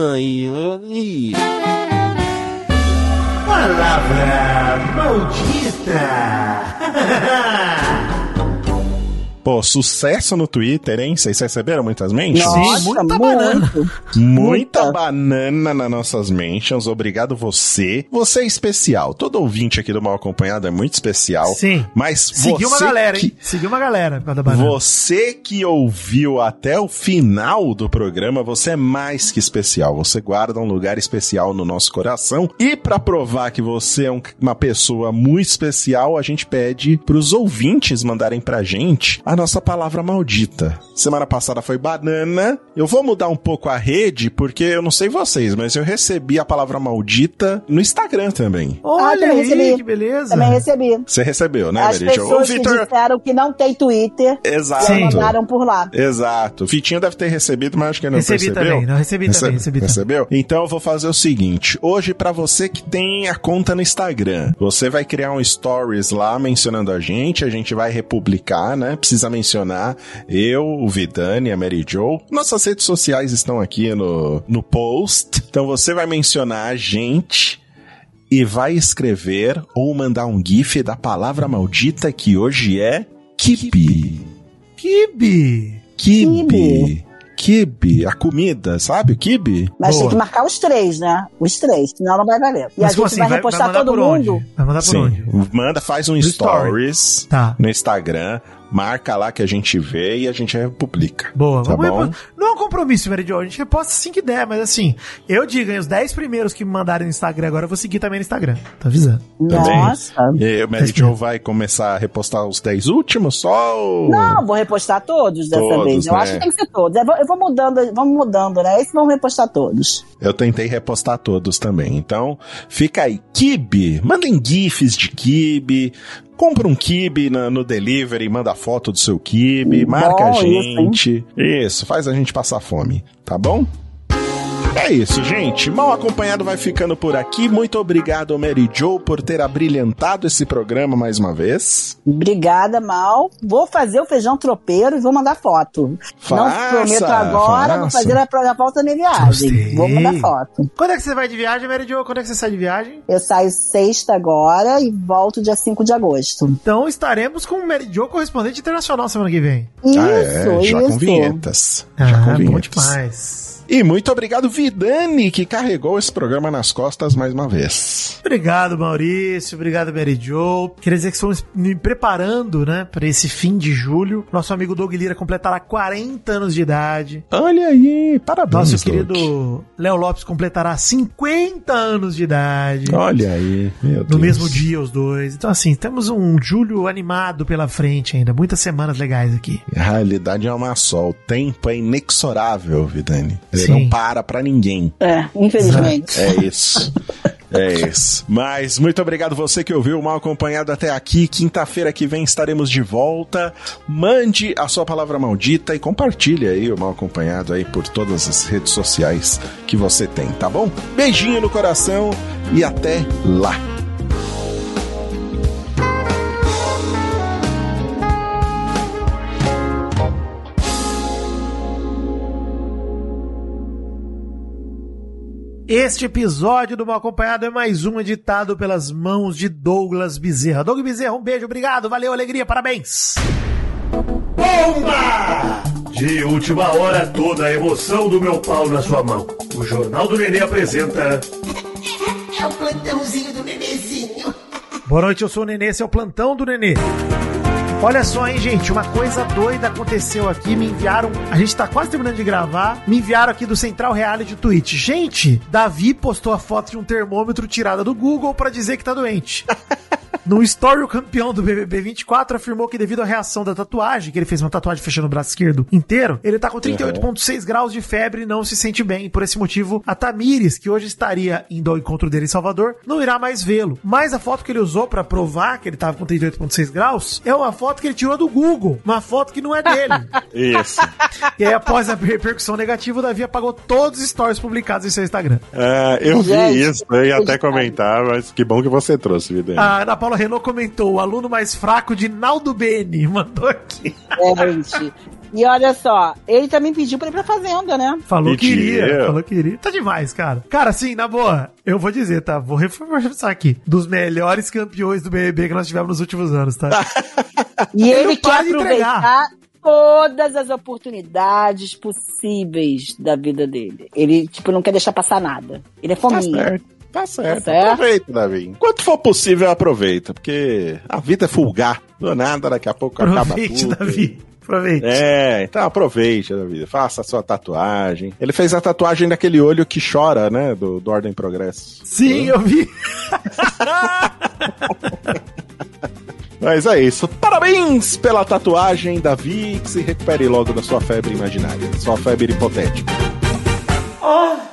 Palavra maldita. Pô, sucesso no Twitter, hein? Vocês receberam muitas mentions? Nossa, muita muito. banana. Muita banana nas nossas mentions. Obrigado você. Você é especial. Todo ouvinte aqui do Mal Acompanhado é muito especial. Sim. Mas Seguiu uma você galera, que... hein? Seguiu uma galera por causa da banana. Você que ouviu até o final do programa, você é mais que especial. Você guarda um lugar especial no nosso coração. E pra provar que você é uma pessoa muito especial, a gente pede pros ouvintes mandarem pra gente a nossa palavra maldita. Semana passada foi banana. Eu vou mudar um pouco a rede, porque eu não sei vocês, mas eu recebi a palavra maldita no Instagram também. Olha também aí, recebi. que beleza. Também recebi. Você recebeu, né, As Mary Jo? pessoas que disseram que não tem Twitter, Exato. e aí mandaram por lá. Exato. Vitinho deve ter recebido, mas acho que ele não Recebi percebeu. também, não, recebi também, recebi também. Recebeu? Então eu vou fazer o seguinte. Hoje, pra você que tem a conta no Instagram, você vai criar um stories lá mencionando a gente vai republicar, né? Precisa mencionar eu, o Vidani, a Mary Jo. Nossas redes sociais estão aqui no post. Então você vai mencionar a gente e vai escrever ou mandar um gif da palavra maldita que hoje é kibe. Kibe. Kibe. Kibe, a comida, sabe o kibe? Mas Boa. tem que marcar os 3, né? Os 3, senão não vai valer. E Mas a como gente assim? vai repostar mandar todo por onde? mundo. Vai mandar por onde? Manda, faz um No stories Tá. no Instagram, marca lá que a gente vê e a gente republica. Boa, Tá vamos bom? Não é um compromisso, Mary Jo. A gente reposta assim que der, mas assim, eu digo, hein, os 10 primeiros que me mandarem no Instagram agora, eu vou seguir também no Instagram. Tá avisando. Também. Nossa. E o Mary Jo vai começar a repostar os 10 últimos só? Ou... Não, vou repostar todos dessa Todos, vez. Eu né? acho que tem que ser todos. Eu vou mudando, vamos mudando, né? Esse vamos repostar todos. Eu tentei repostar todos também. Então, fica aí. Kibe. Mandem gifs de kibe. compra um quibe no delivery, manda foto do seu quibe, marca a gente. Isso, faz a gente passar fome, tá bom? É isso, gente. Mal Acompanhado vai ficando por aqui. Muito obrigado, Mary Jo, por ter abrilhantado esse programa mais uma vez. Obrigada, Mal. Vou fazer o feijão tropeiro e vou mandar foto. Não prometo agora, vou fazer a volta da minha viagem. Gostei. Vou mandar foto. Quando é que você vai de viagem, Mary Jo? Quando é que você sai de viagem? Eu saio sexta agora e volto dia 5 de agosto. Então estaremos com o Mary Jo, correspondente internacional, semana que vem. Isso, já com vinhetas. Já com vinhetas. Bom demais. E muito obrigado, Vidani, que carregou esse programa nas costas mais uma vez. Obrigado, Maurício. Obrigado, Mary Jo. Queria dizer que estamos me preparando, né, para esse fim de julho. Nosso amigo Doug Lira completará 40 anos de idade. Olha aí, parabéns, Nosso querido Léo Lopes completará 50 anos de idade. Olha aí, meu Deus. No mesmo dia, os dois. Então, assim, temos um julho animado pela frente ainda. Muitas semanas legais aqui. A realidade é uma só. O tempo é inexorável, Vidani. Ele Sim. não para pra ninguém. Infelizmente. É isso. É isso. Mas muito obrigado você que ouviu o Mal Acompanhado até aqui. Quinta-feira que vem estaremos de volta. Mande a sua palavra maldita e compartilhe aí o Mal Acompanhado aí por todas as redes sociais que você tem, tá bom? Beijinho no coração e até lá. Este episódio do Mal Acompanhado é mais um editado pelas mãos de Douglas Bezerra. Doug Bezerra, um beijo, obrigado, valeu, alegria, parabéns! Bomba! De última hora, toda a emoção do meu pau na sua mão. O Jornal do Nenê apresenta... É o plantãozinho do Nenezinho. Boa noite, eu sou o Nenê, esse é o Plantão do Nenê. Olha só, hein, gente, uma coisa doida aconteceu aqui, me enviaram, a gente tá quase terminando de gravar, me enviaram aqui do Central Reality Tweet. Gente, Davi postou a foto de um termômetro tirada do Google pra dizer que tá doente. No story, o campeão do BBB 24 afirmou que devido à reação da tatuagem, que ele fez uma tatuagem fechando o braço esquerdo inteiro, ele tá com 38,6 graus de febre e não se sente bem. Por esse motivo, a Tamires, que hoje estaria indo ao encontro dele em Salvador, não irá mais vê-lo. Mas a foto que ele usou pra provar que ele tava com 38,6 graus é uma foto que ele tirou do Google, uma foto que não é dele. Isso. E aí, após a repercussão negativa, o Davi apagou todos os stories publicados em seu Instagram. Eu vi isso, eu ia até comentar, mas que bom que você trouxe, Vidani. A Ana Paula Renault comentou: o aluno mais fraco de Naldo Beni, mandou aqui. Gente. E olha só, ele também pediu pra ir pra Fazenda, né? Falou que iria. Tá demais, cara. Cara, assim, na boa, eu vou dizer, tá? Vou reforçar aqui. Dos melhores campeões do BBB que nós tivemos nos últimos anos, tá? E ele quer aproveitar todas as oportunidades possíveis da vida dele. Ele, não quer deixar passar nada. Ele é fominha. Tá certo. Aproveita, Davi. Enquanto for possível, aproveita. Porque a vida é fulgar. Do nada, daqui a pouco acaba tudo. Davi. Aproveite. Então aproveite da vida. Faça a sua tatuagem. Ele fez a tatuagem daquele olho que chora, né? Do Ordem e Progresso. Sim, eu vi. Mas é isso. Parabéns pela tatuagem, Davi. Que se recupere logo da sua febre imaginária. Sua febre hipotética. Oh!